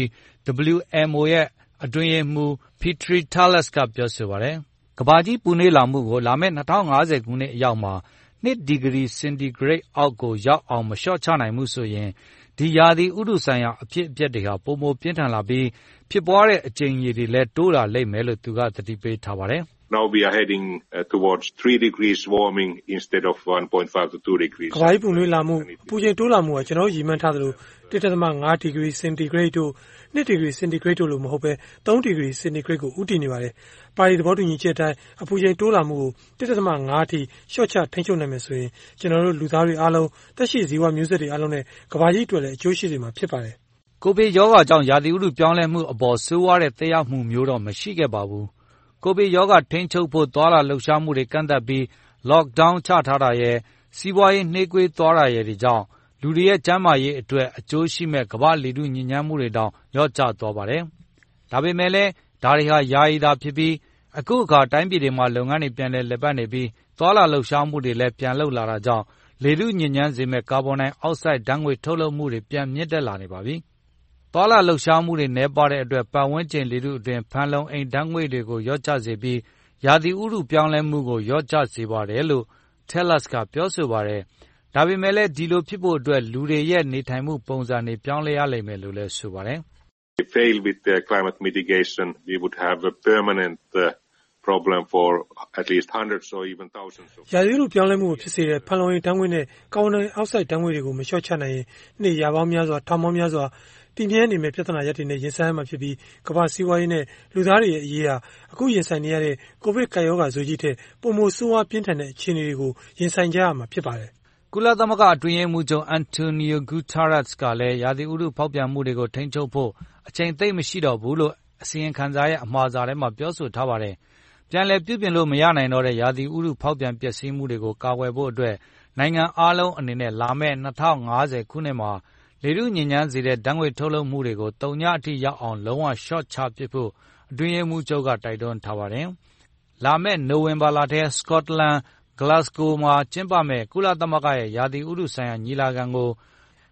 S5: WMO ရဲ့အတွင်းရေးမှူး Petri Talas ကပြောဆိုပါတယ်။ကမ္ဘာကြီးပူနွေးလာမှုကိုလာမယ့်2050ခုနှစ်အရောက်မှာ2ဒီဂရီစင်တီဂရိတ်အောက်ကိုရောက်အောင်မလျှော့ချနိုင်မှုဆိုရင်ဒီရာသီဥတုဆိုင်ရာအဖြစ်အပျက်တွေဟာပိုမိုပြင်းထန်လာပြီးဖြစ်ပွားတဲ့အကြိမ်ရေတွေလည်းတိုးလာလိမ့်မယ်လို့သူကသတိပေးထားပါတယ်။
S14: Now we are heading towards 3 degrees warming instead of 1.5 to 2 degrees.
S15: ကမ္ဘာကြီးပူနွေးလာမှုအပူချိန်တိုးလာမှုကကျွန်တော်ရည်မှန်းထားသလို 1.5 ဒီဂရီစင်တီဂရိတ်တို့2ဒီဂရီစင်တီဂရိတ်တို့လို့မဟုတ်ဘဲ3ဒီဂရီစင်တီဂရိတ်ကိုဦးတည်နေပါတယ်။ပါရီသဘောတူညီချက်အတိုင်းအပူချိန်တိုးလာမှုကို 1.5 အထိလျှော့ချထိန်းချုပ်နိုင်မယ်ဆိုရင်ကျွန်တော်တို့လူသားတွေအားလုံးသက်ရှိဇီဝမျိုးဆက်တွေအားလုံးနဲ့ကမ္ဘာကြီးအတွက်လည်းအကျိုးရှိစေမှာဖြစ်ပါတယ်
S5: ။ကိုဗစ်ရောဂါကြောင့်ရာသီဥတုပြောင်းလဲမှုအပေါ်ဆိုးဝါးတဲ့သက်ရောက်မှုမျိုးတော့မရှိခဲ့ပါဘူး။ကိုဗစ်ရောဂါထိန်းချုပ်ဖို့သွာလာလှုပ်ရှားမှုတွေကန့်သတ်ပြီး lockdown ချထားတာရဲ့စီးပွားရေးနှေးကွေးသွားတာရဲ့တွေကြောင့်လူတွေရဲ့ကျန်းမာရေးအတွက်အကျိုးရှိမဲ့ကမ္ဘာလေထုညစ်ညမ်းမှုတွေတောင်လျော့ကျသွားပါတယ်။ဒါပေမဲ့လည်းဒါတွေဟာယာယီသာဖြစ်ပြီးအခုအခါတိုင်းပြည်တွေမှာလုပ်ငန်းတွေပြန်လည်ပတ်နေပြီးသွာလာလှုပ်ရှားမှုတွေလည်းပြန်လုပ်လာတာကြောင့်လေထုညစ်ညမ်းစေမဲ့ကာဗွန်ဒိုင်အောက်ဆိုက်ဓာတ်ငွေ့ထုတ်လွှတ်မှုတွေပြန်မြင့်တက်လာနေပါပြီ။သွာလာလှုပ်ရှားမှုတွေနည်းပါးတဲ့အတွက်ပတ်ဝန်းကျင်လေထုအတွင်းဖန်လုံအိမ်ဓာတ်ငွေ့တွေကိုလျော့ကျစေပြီးရာသီဥတုပြောင်းလဲမှုကိုလျော့ကျစေပါတယ်လို့ Talas ကပြောဆိုပါတယ်။ဒါပေမဲ့လည်းဒီလိုဖြစ်ဖို့အတွက်လူတွေရဲ့နေထိုင်မှုပုံစံတွေပြောင်းလဲရလိမ့်မယ်လို့လည်းဆိုပါတယ်
S14: ။ If we fail with the climate mitigation, we would have a permanent problem for at least hundreds or even thousands of.
S15: ရာသီဥတုပြောင်းလဲမှုကိုဖြစ်စေတဲ့ဖန်လုံအိမ်ဓာတ်ငွေ့နဲ့ကာဗွန်ဒိုင်အောက်ဆိုက်ဓာတ်ငွေ့တွေကိုမလျှော့ချနိုင်ရင်နေ့ရာပေါင်းများစွာထောင်ပေါင်းများစွာတည်မြဲနေမဲ့ပြဿနာရပ်တွေနဲ့ရင်ဆိုင်ရမှာဖြစ်ပြီးကမ္ဘာစီးပွားရေးနဲ့လူသားတွေရဲ့အရေးဟာအခုရင်ဆိုင်နေရတဲ့ကိုဗစ်ကပ်ရောဂါဆိုးကြီးထက်ပိုမိုဆိုးဝါးပြင်းထန်တဲ့အခြေအနေတွေကိုရင်ဆိုင်ကြရမှာဖြစ်ပါတယ်
S5: ။ကုလသမဂ္ဂအတွင်းရေးမှူးချုပ် Antonio Guterres ကလည်းရာသီဥတုဖောက်ပြန်မှုတွေကိုထိန်းချုပ်ဖို့အချိန်သိပ်မရှိတော့ဘူးလို့အစီရင်ခံစာရဲ့အမှာစာထဲမှာပြောဆိုထားပါတယ်။ပြန်လည်ပြုပြင်လို့မရနိုင်တော့တဲ့ရာသီဥတုဖောက်ပြန်ပျက်စီးမှုတွေကိုကာကွယ်ဖို့အတွက်နိုင်ငံအားလုံးအနေနဲ့လာမယ့်2050ခုနှစ်မှာလေထုညစ်ညမ်းစေတဲ့ဓာတ်ငွေ့ထုတ်လွှတ်မှုတွေကိုသုညအထိရောက်အောင်လုံးဝလျှော့ချပစ်ဖို့အတွင်းရေးမှူးချုပ်ကတိုက်တွန်းထားပါတယ်။လာမယ့်နိုဝင်ဘာလထဲစကော့တလန်ဂလတ်စဂိုမှာကျင်းပမယ့်ကုလသမဂ္ဂရဲ့ရာသီဥတုဆိုင်ရာညီလာခံကို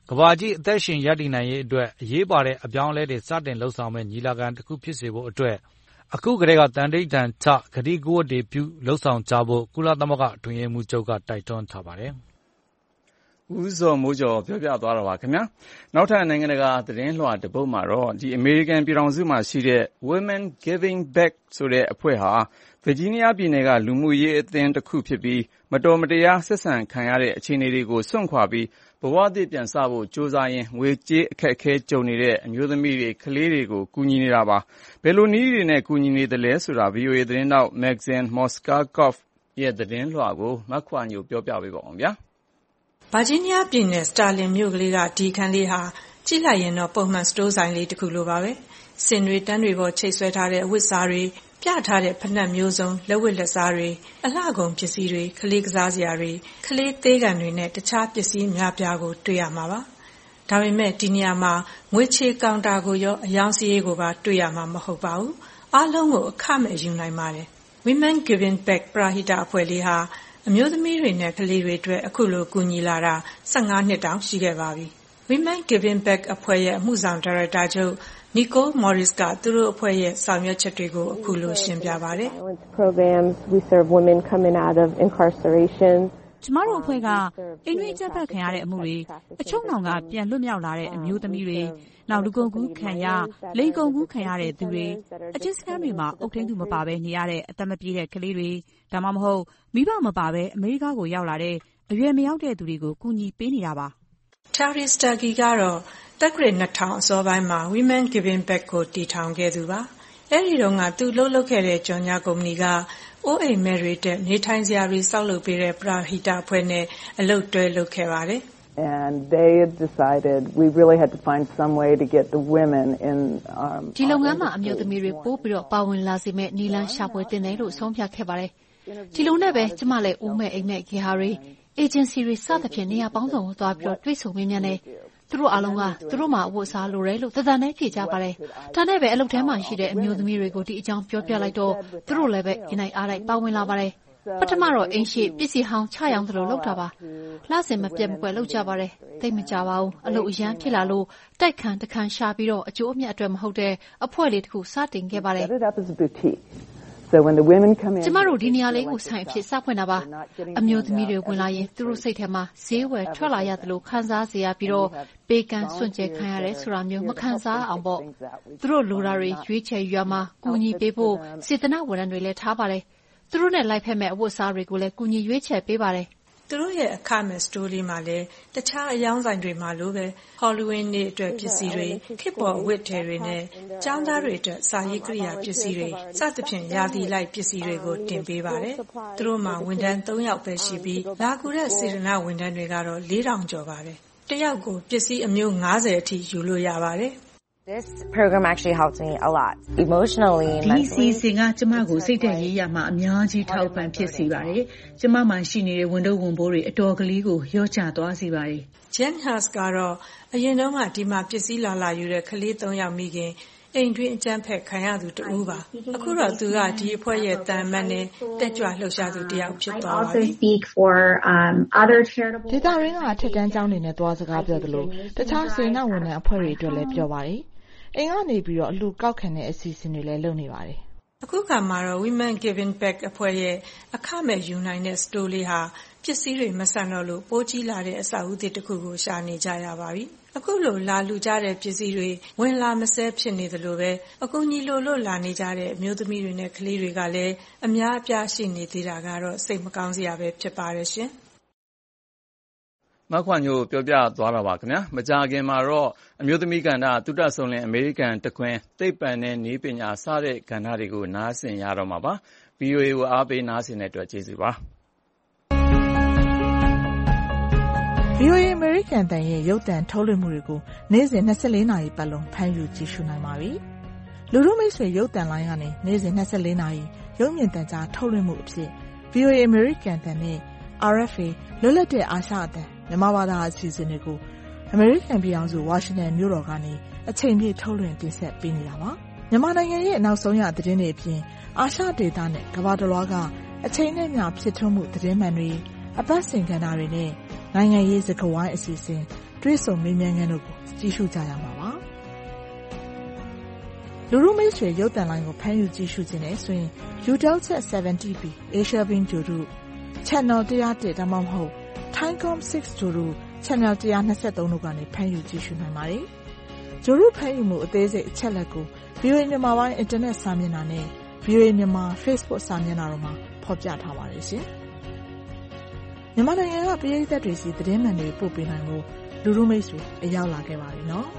S5: ကမ္ဘာကြီးအသက်ရှင်ရပ်တည်နိုင်ရေးအတွက်အရေးပါတဲ့အပြောင်းအလဲတွေစတင်လှုပ်ဆောင်မဲ့ညီလာခံတစ်ခုဖြစ်စေဖို့အတွက်အခုကတည်းကတန်ဋိဌာန်ချဂတိကဝတ်တွေပြုလှုပ်ဆောင်ကြဖို့ကုလသမဂ္ဂအတွင်းရေးမှူးချုပ်ကတိုက်တွန်းထားပါတယ်
S2: ။ဦးဇော်မိုးကျော်ပြောပြသွားတာပါခင်ဗျာ။နောက်ထပ်နိုင်ငံတကာသတင်းလွှာတစ်ပုဒ်မှာတော့အမေရိကန်ပြည်ထောင်စုမှာရှိတဲ့ Women Giving Back ဆိုတဲ့အဖွဲ့ဟာဗာဂျီးနီးယားပြည်နယ်ကလူမှုရေးအသင်းတစ်ခုဖြစ်ပြီးမတော်မတရားဆက်ဆံခံရတဲ့အခြေအနေတွေကိုစွန့်ခွာပြီးဘဝသစ်ပြန်စဖို့ကြိုးစားရင်းငွေကြေးအခက်အခဲကြုံနေတဲ့အမျိုးသမီးတွေကလေးတွေကိုကူညီနေတာပါ။ဘယ်လိုနည်းတွေနဲ့ကူညီနေသလဲဆိုတာ VOA သတင်းတောက် Maxine Moskakov ရဲ့သတင်းလွှာကိုမခွာညိုပြောပြပေးပါအောင်ဗျာ
S16: ။ဗာဂျီးနီးယားပြည်နယ်စတာလင်မြို့ကလေးကဒီခန်းလေးဟာကြည့်လိုက်ရင်တော့ပုံမှန်စတိုးဆိုင်လေးတစ်ခုလိုပါပဲ။စင်တွေတန်းတွေပေါ်ချိတ်ဆွဲထားတဲ့အဝတ်စားတွေပြထားတဲ့ဖနက်မျိုးစုံလက်ဝတ်လက်စားတွေအလှကုန်ပစ္စည်းတွေကလေးကစားစရာတွေကလေးသေးကန်တွေနဲ့တခြားပစ္စည်းများပြားကိုတွေ့ရမှာပါ။ဒါပေမဲ့ဒီနေရာမှာငွေချေကောင်တာကိုရောအယောင်စည်းကိုပါတွေ့ရမှာမဟုတ်ပါဘူး။အားလုံးကိုအခမဲ့ယူနိုင်ပါတယ်။ Women Giving Back ပရဟိတအဖွဲ့လေးဟာအမျိုးသမီးတွေနဲ့ကလေးတွေအတွက်အခုလိုကူညီလာတာ15နှစ်တောင်ရှိခဲ့ပါပြီ။ Women Giving Back အဖွဲ့ရဲ့အမှုဆောင်ဒါရိုက်တာချုပ်Nicole Morris ကသူတို့အဖွဲ့ရဲ့ဆောင်ရွက်ချက်တွေကိုအခုလိုရှင်းပြပါတယ်
S17: ကျမတို့အဖွဲ့ကအိမ်တွင်းအကြမ်းဖက်ခံရတဲ့အမှုတွေအချုပ်နှောင်ကပြန်လွတ်မြောက်လာတဲ့အမျိုးသမီးတွေနောက်လူကုန်ကူးခံရလိင်ကုန်ကူးခံရတဲ့သူတွေအကျဉ်းစခန်းတွေမှာအုပ်ထိန်းသူမပါဘဲနေရတဲ့အသက်မပြည့်တဲ့ကလေးတွေဒါမှမဟုတ်မိဘမပါဘဲအမေရိကကိုရောက်လာတဲ့အရွယ်မရောက်တဲ့သူတွေကိုကူညီပေးနေတာပါ
S16: Terry Stuckey ကတော့တက္ကရာ2000အစောပိုင်းမှာ Women Giving Back ကိုတည်ထောင်ခဲ့သူပါ။အဲဒီတုန်းကသူလှုပ်ခဲ့တဲ့ကြော်ညာကုမ္ပဏီကအိုးအိမ်မဲ့တွေတဲ့နေထိုင်စရာတွေစောက်လုပ်ပေးတဲ့ပရဟိတအဖွဲ့နဲ့အလုပ်တွဲလုပ်ခဲ့ပါတယ်။
S18: And they had decided we really had to find some way to get the women in
S19: ဒီလုပ်ငန်းမှာအမျိုးသမီးတွေပို့ပြီးတော့ပါဝင်လာစေမဲ့နီလန်းရှာဖွေတင်တယ်လို့ဆုံးဖြတ်ခဲ့ပါတယ်။ဒီလိုနဲ့ပဲကျမလည်းအိုးမဲ့အိမ်မဲ့ခေဟာရီagency တွေစသဖြင့်နေရာပေါင်းစုံကိုသွားပြီးတော့တွေ့ဆုံမေးမြန်းတယ်။သူတို့အားလုံးကသူတို့မှအဝတ်အစားလိုတယ်လို့သဒ္ဒါနဲ့ဖြေကြပါတယ်။ဒါနဲ့ပဲအလုပ်ထဲမှာရှိတဲ့အမျိုးသမီးတွေကိုဒီအကြောင်းပြောပြလိုက်တော့သူတို့လည်းပဲအင်နိုင်အားတိုက်ပါဝင်လာပါတယ်။ပထမတော့အိမ်ရှိပစ္စည်းဟောင်းချရောင်းသလိုလုပ်တာပါ။လစဉ်မပြတ်မကွက်လုပ်ကြပါတယ်။သိမကြပါဘူး။အလုပ်အရန်ဖြစ်လာလို့တိုက်ခန်းတစ်ခန်းရှာပြီးတော့အကျိုးအမြတ်အတွက်မဟုတ်တဲ့အဖွဲ့လေးတစ်ခုစတင်ခဲ့ပါတယ်။
S18: So when the women come in
S19: ကျမတို့ဒီနေရာလေးကိုဆိုင်အဖြစ်စဖွင့်တာပါအမျိုးသမီးတွေဝင်လာရင်သူတို့စိတ်ထဲမှာဈေးဝယ်ထွက်လာရတယ်လို့ခံစားစေရပြီးတော့ပေးကမ်းစွန့်ကြဲခံရတယ်ဆိုတာမျိုးမခံစားအောင်ပေါ့သူတို့လိုတာတွေရွေးချယ်ရွာမှာကူညီပေးဖို့စေတနာဝန်ထမ်းတွေလည်းထားပါတယ်သူတို့နဲ့လိုက်ဖက်မဲ့အဝတ်အစားတွေကိုလည်းကူညီရွေးချယ်ပေးပါတယ်
S16: သူတို့ရဲ့အခမဲ့စတိုးလေးမှာလည်းတခြားအယောင်ဆိုင်တွေမှာလိုပဲ Halloween နေ့အတွက်ပစ္စည်းတွေခေတ်ပေါ်ဝတ်ထည်တွေနဲ့ကျောင်းသားတွေအတွက်စာရေးကိရိယာပစ္စည်းတွေစသဖြင့်ရာသီလိုက်ပစ္စည်းတွေကိုတင်ပေးပါတယ်သူတို့မှာဝန်ထမ်း3ယောက်ပဲရှိပြီးလာကူတဲ့စေတနာဝန်ထမ်းတွေကတော့4000ကျော်ပါတယ်တယောက်ကိုပစ္စည်းအမျိုး90အထိယူလို့ရပါတယ်
S20: This program actually helped me a lot emotionally
S6: ဒီစီစဉ်ကကျမကိုစိတ်သက်ရေးရမှာအများကြီးထောက်ပံ့ဖြစ်စေပါတယ်ကျမမှရှိနေတဲ့ဝန်ထုတ်ဝန်ပိုးတွေအတော်ကလေးကိုရောချသွားစေပါတယ်
S16: Jen Hus ကတော့အရင်တုန်းကဒီမှာပစ္စည်းလာယူတဲ့ကလေး3ယောက်မိခင်အိမ်တွင်းအကြမ်းဖက်ခံရသူတူပါအခုတော့သူကဒီအဖွဲ့ရဲ့တန်မတ်နဲ့တက်ကြွလှုပ်ရှားသူတယောက်ဖြစ်သွားပါပြီ
S7: ဒေတာရင်းကထက်တန်းကျောင်းနေနဲ့သွားစကားပြောသလိုတခြားစေနာဝန်ထမ်းအဖွဲ့တွေအတွက်လည်းပြောပါတယ်အိမ်ကနေပြီးတော့အလူကောက်ခံတဲ့အစီအစဉ်တွေလည်းလုပ်နေပါတယ်
S16: အခုခါမှာတော့ Women Giving Back အဖွဲ့ရဲ့အခမဲ့ယူနိုင်တဲ့စတိုးလေးဟာပစ္စည်းတွေမဆန်တော့လို့ပိုးကြီးလာတဲ့အစာအုပ်တစ်ခုကိုရှာနေကြရပါပြီအခုလိုလာလူကြတဲ့ပစ္စည်းတွေဝင်လာမစဲဖြစ်နေသလိုပဲအခုညီလိုလို့လာနေကြတဲ့အမျိုးသမီးတွေနဲ့ကလေးတွေကလည်းအများအပြားရှိနေသေးတာကတော့စိတ်မကောင်းစရာပဲဖြစ်ပါတယ်ရှင်
S2: မခွန်ညိုပြောပြသွားတာပါခင်ဗျာမကြာခင်မှာတော့အမျိုးသမီးကဏ္ဍသုတဆုံလင်အမေရိကန်တခွင်သိပ္ပံနဲ့နည်းပညာစတဲ့ကဏ္ဍတွေကိုနားဆင်ရတော့မှာပါ VOA ကိုအားပေးနားဆင်တဲ့အတွက်ကျေးဇူးပါ
S7: VOA အမေရိကန်တန်ရဲ့ရုပ်သံထုတ်လွှင့်မှုတွေကိုနေ့စဉ်24နာရီပတ်လုံးဖမ်းယူကြည့်ရှုနိုင်ပါပြီလူတို့မိတ်ဆွေရုပ်သံလိုင်းကနေနေ့စဉ်24နာရီရုပ်မြင်သံကြားထုတ်လွှင့်မှုအဖြစ် VOA အမေရိကန်တန်နဲ့ RFA လွတ်လပ်တဲ့အာရှအသံမြန်မာဘာသာအစီအစဉ်တွေကိုအမေရိကန်ပြည်ထောင်စုဝါရှင်တန်မြို့တော်ကနေအချိန်ပြည့်ထုတ်လွှင့်တင်ဆက်ပေးနေတာပါမြန်မာနိုင်ငံရဲ့နောက်ဆုံးရသတင်းတွေအပြင်အာရှဒေသနဲ့ကမ္ဘာတစ်လွှားကအချိန်နဲ့မျှဖြစ်ထွန်းမှုသတင်းမှန်တွေအပတ်စဉ်ကဏ္ဍတွေနဲ့နိုင်ငံရေးစကားဝိုင်းအစီအစဉ်တွေးဆုံမေးမြန်းခန်းတို့ကိုကြည့်ရှုကြရမှာပါလူထုမိတ်ဆွေရုပ်သံလိုင်းကိုဖမ်းယူကြည့်ရှုခြင်းနဲ့ဆိုရင် UTEL-CHAT 70p Asia Beam ဂျိုတို့ Channel 101ဒါမှမဟုတ် Thaicom 6ဂျိုတို့ Channel 123တို့ကနေဖမ်းယူကြည့်ရှုနိုင်ပါတယ်ဂျိုတို့ဖမ်းယူမှုအသေးစိတ်အချက်လက်ကို VOA မြန်မာပိုင်းအင်တာနက်စာမျက်နှာနဲ့ VOA မြန်မာ Facebook စာမျက်နှာတို့မှာဖော်ပြထားပါတယ်ရှင်မြန်မာနိုင်ငံကပြည်သက်တွေစီသတင်းမှန်တွေပို့ပေးနိုင်လို့လူထုမိတ်ဆွေအရောက်လာခဲ့ပါပြီနော်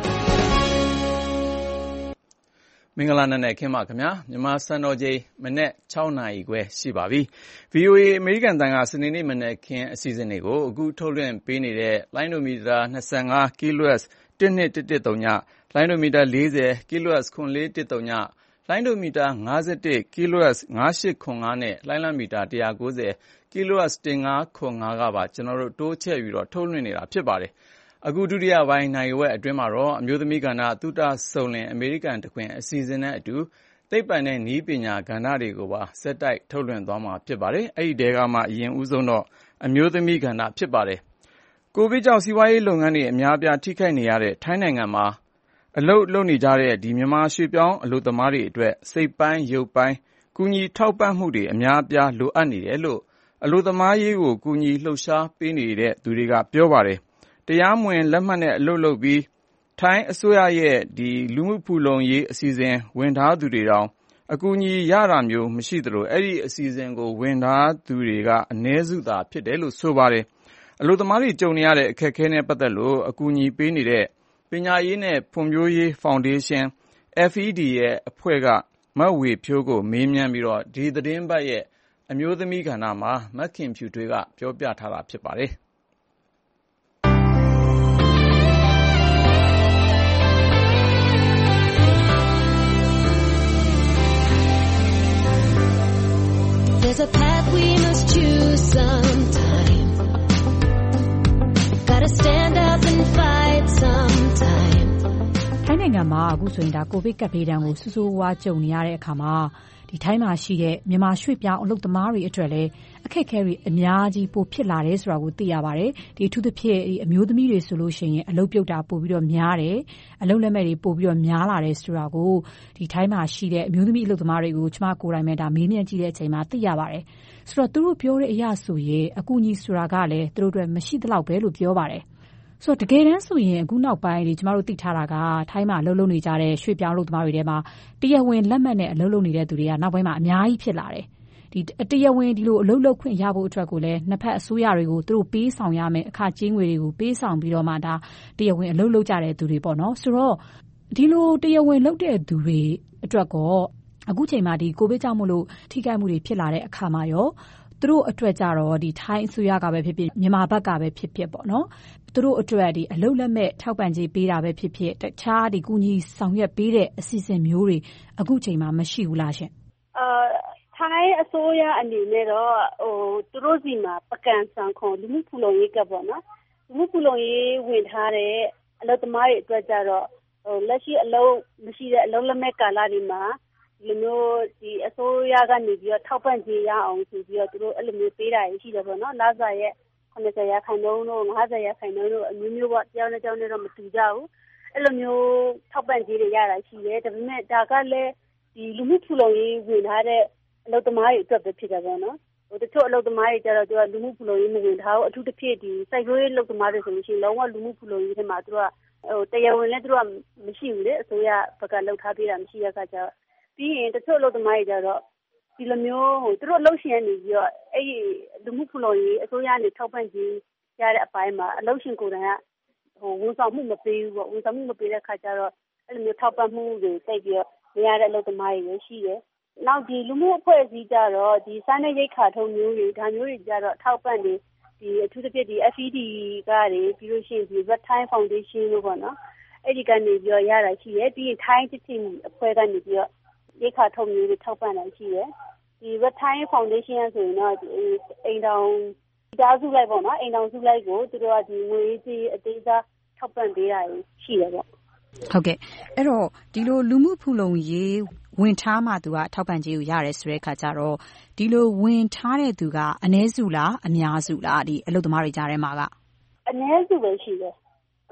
S2: မင်္ဂလာနံနက်ခင်းပါခင်ဗျာမြန်မာစံတော်ချိန်မနေ့6နာရီခွဲရှိပါပြီ VOA အမေရိကန်တန်ကစနေနေ့မနေ့ခင်းအစီအစဉ်တွေကိုအခုထုတ်လွှင့်ပေးနေတဲ့လိုင်းဒိုမီတာ25 kHz 1213ညလိုင်းဒိုမီတာ40 kHz 9413ညလိုင်းဒိုမီတာ51 kHz 9805နဲ့လိုင်းလံမီတာ190 kHz 1505ကပါကျွန်တော်တို့တိုးချဲ့ပြီးတော့ထုတ်လွှင့်နေတာဖြစ်ပါတယ်အခုဒုတိယပိုင်းနိုင်ဝက်အတွင်းမှာတော့အမျိုးသမီးကဏ္ဍသုတစုံလင်အမေရိကန်တခွင်အစီအစဉ်နဲ့အတူသိပ္ပံနဲ့နည်းပညာကဏ္ဍတွေကိုပါဆက်တိုက်ထုတ်လွှင့်သွားမှာဖြစ်ပါတယ်အဲ့ဒီတဲကမှအရင်ဦးဆုံးတော့အမျိုးသမီးကဏ္ဍဖြစ်ပါတယ်ကိုဗစ်ကြောင့်စီးပွားရေးလုပ်ငန်းတွေအများအပြားထိခိုက်နေရတဲ့ထိုင်းနိုင်ငံမှာအလုပ်လုပ်နေကြတဲ့ဒီမြန်မာရွှေ့ပြောင်းအလုပ်သမားတွေအတွက်စိတ်ပိုင်းရုပ်ပိုင်းကူညီထောက်ပံ့မှုတွေအများအပြားလိုအပ်နေတယ်လို့အလုပ်သမားရေးကိုကူညီလှုပ်ရှားပေးနေတဲ့သူတွေကပြောပါတယ်တရားမဝင်လက်မှတ်နဲ့အလုပ်လုပ်ပြီးထိုင်းအစိုးရရဲ့ဒီလူမှုဖူလုံရေးအစီအစဉ်ဝင်ထားသူတွေတောင်အကူအညီရတာမျိုးမရှိသလိုအဲ့ဒီအစီအစဉ်ကိုဝင်ထားသူတွေကအနည်းစုသာဖြစ်တယ်လို့ဆိုပါတယ်အလုပ်သမားတွေကြုံနေရတဲ့အခက်အခဲနဲ့ပတ်သက်လို့အကူအညီပေးနေတဲ့ပညာရေးနဲ့ဖွံ့ဖြိုးရေးဖောင်ဒေးရှင်း FED ရဲ့အဖွဲ့ကမဝေဖြိုးကိုမေးမြန်းပြီးတော့ဒီသတင်းပတ်ရဲ့အမျိုးသမီးကဏ္ဍမှာမခင်ဖြူထွေးကပြောပြထားတာဖြစ်ပါတယ်
S21: There's a path we must choose sometime. Gotta stand up and fight sometime.
S17: ထိုင်းနိုင်ငံမှာအခုဆိုရင်ဒါကိုဗစ်ကပ်ဘေးဒဏ်ကိုဆူဆူဝါးကြုံနေရတဲ့အခါမှာဒီထိုင်းမှာရှိတဲ့မြန်မာရွှေ့ပြောင်းအလုပ်သမားတွေအတွက်လည်းအခက်အခဲတွေအများကြီးပိုဖြစ်လာတယ်ဆိုတာကိုသိရပါတယ်ဒီအထူးသဖြင့်ဒီအမျိုးသမီးတွေဆိုလို့ရှိရင်အလုပ်ပြုတ်တာပို့ပြီးတော့များတယ်အလုပ်လက်မဲ့တွေပို့ပြီးတော့များလာတယ်ဆိုတာကိုဒီထိုင်းမှာရှိတဲ့အမျိုးသမီးအလုပ်သမားတွေကိုကျမကိုယ်တိုင်ပဲဒါမေးမြန်းကြည့်တဲ့အချိန်မှာသိရပါတယ်ဆိုတော့သူတို့ပြောတဲ့အရာဆိုရင်အကူအညီဆိုတာကလည်းသူတို့အတွက်မရှိသလောက်ပဲလို့ပြောပါတယ်ဆိုတော့တကယ်တမ်းဆိုရင်အခုနောက်ပိုင်းဒီကျမတို့သိထားတာကထိုင်းမှာအလုပ်လုပ်နေကြတဲ့ရွှေ့ပြောင်းအလုပ်သမားတွေထဲမှာတရားဝင်လက်မှတ်နဲ့အလုပ်လုပ်နေတဲ့သူတွေကနောက်ပိုင်းမှာအများကြီးဖြစ်လာတယ်ဒီတရားဝင်ဒီလိုအလုပ်လုပ်ခွင့်ရဖို့အတွက်ကိုလည်းနှစ်ဖက်အစိုးရတွေကိုသူတို့ပေးဆောင်ရမယ်အခကြေးငွေတွေကိုပေးဆောင်ပြီးတော့မှဒါတရားဝင်အလုပ်လုပ်ကြတဲ့သူတွေပေါ့နော်ဆိုတော့ဒီလိုတရားဝင်လုပ်တဲ့သူတွေအတွက်ကောအခုချိန်မှာဒီကိုဗစ်ကြောင့်မလို့ထိခိုက်မှုတွေဖြစ်လာတဲ့အခါမှာရောသူတို့အတွက်ကြတော့ဒီထိုင်းအစိုးရကပဲဖြစ်ဖြစ်မြန်မာဘက်ကပဲဖြစ်ဖြစ်ပေါ့နော်သူတို့အတွက်ဒီအလုပ်လက်မဲ့ထောက်ပံ့ကြေးပေးတာပဲဖြစ်ဖြစ်တခြားဒီကူညီဆောင်ရွက်ပေးတဲ့အစီအစဉ်မျိုးတွေအခုချိန်မှာမရှိဘူးလားရှင်
S22: ထိုင်းအစိုးရအနေနဲ့တော့သူတို့စီမှာပကံဆောင်ခွန်လူမှုဖူလုံရေးကပေါ့နော်လူမှုဖူလုံရေးဝင်ထားတဲ့အလုပ်သမားတွေအတွက်ကြတော့လက်ရှိအလုပ်မရှိတဲ့အလုပ်လက်မဲ့ကာလတွေမှာဒီလိုမျိုးဒီအစိုးရကနေပြီးတော့ထောက်ပံ့ကြေးရအောင်ဆိုပြီးတော့သူတို့အဲ့လိုမျိုးပေးတာရှိတယ်ပေါ့နော်လစာရဲ့90%တို့50%တို့အမျိုးမျိုးပေါ့ကြောင်းနဲ့ကြောင်းနဲ့တော့မတူကြဘူးအဲ့လိုမျိုးထောက်ပံ့ကြေးတွေရတာရှိတယ်ဒါပေမဲ့ဒါကလည်းဒီလူမှုဖူလုံရေးဝင်ထားတဲ့အလုပ်သမားတွေအတွက်ပဲဖြစ်တာပေါ့နော်တချို့အလုပ်သမားတွေကျတော့သူကလူမှုဖူလုံရေးမဝင်ထားဘူးအထူးသဖြင့်ဒီစိုက်ပျိုးရေးအလုပ်သမားတွေဆိုလို့ရှိရင်လုံးဝလူမှုဖူလုံရေးထဲမှာသူကတရားဝင်လည်းသူကမရှိဘူးလေအစိုးရဘက်ကလှုပ်ထားပေးတာမရှိရခါကျတော့ပြီးရင်တချို့အလုပ်သမားတွေကျတော့ဒီလိုမျိုးသူတို့အလုပ်ရှင်နေပြီးတော့အဲ့ဒီလူမှုဖူလုံရေးအစိုးရနေထောက်ပံ့ခြင်းရတဲ့အပိုင်းမှာအလုပ်ရှင်ကိုယ်တိုင်ကဝန်ဆောင်မှုမပေးဘူးပေါ့ဝန်ဆောင်မှုမပေးတဲ့ခါကျတော့အဲ့လိုမျိုးထောက်ပံ့မှုတွေတိတ်ပြီးတော့မရတဲ့အလုပ်သမားတွေလည်းရှိတယ်နောက်ဒီလူမှုအဖွဲ့အစည်းကြတော့ဒီစားနပ်ရိက္ခာထုံမျိုးတွေဒါမျိုးတွေကြတော့ထောက်ပံ့နေဒီအထူးသဖြင့်ဒီ FED ကတွေပြီးလို့ရှိရင်ဒီ Red Time Foundation လို့ပေါ့နော်အဲ့ဒီကနေပြီးတော့ရတာရှိတယ်ပြီးရင်ထိုင်းတစ်ချိန်အဖွဲ့ကနေပြီးတော့ရိက္ခာထုံမျိုးတွေထောက်ပံ့တာရှိတယ်ဒီ Red Time Foundation ဆိုရင်တော့အိမ်တောင်ဓာတ်စုလိုက်ပေါ့နော်အိမ်တောင်စုလိုက်ကိုသူတို့ကဒီငွေကြေးအသေးစားထောက်ပံ့ပေးတာရှိတယ်ပေါ့
S17: ဟုတ်ကဲ့အဲ့တော့ဒီလိုလူမှုဖူလုံရေးဝင်ထားမှသူကထောက်ပံ့ကြေးကိုရတယ်ဆိုတဲ့အခါကျတော့ဒီလိုဝင်ထားတဲ့သူကအနည်းစုလားအများစုလားဒီအလုပ်သမားတွေကြားထဲမှာကအ
S22: နည်းစုပဲရှိတယ်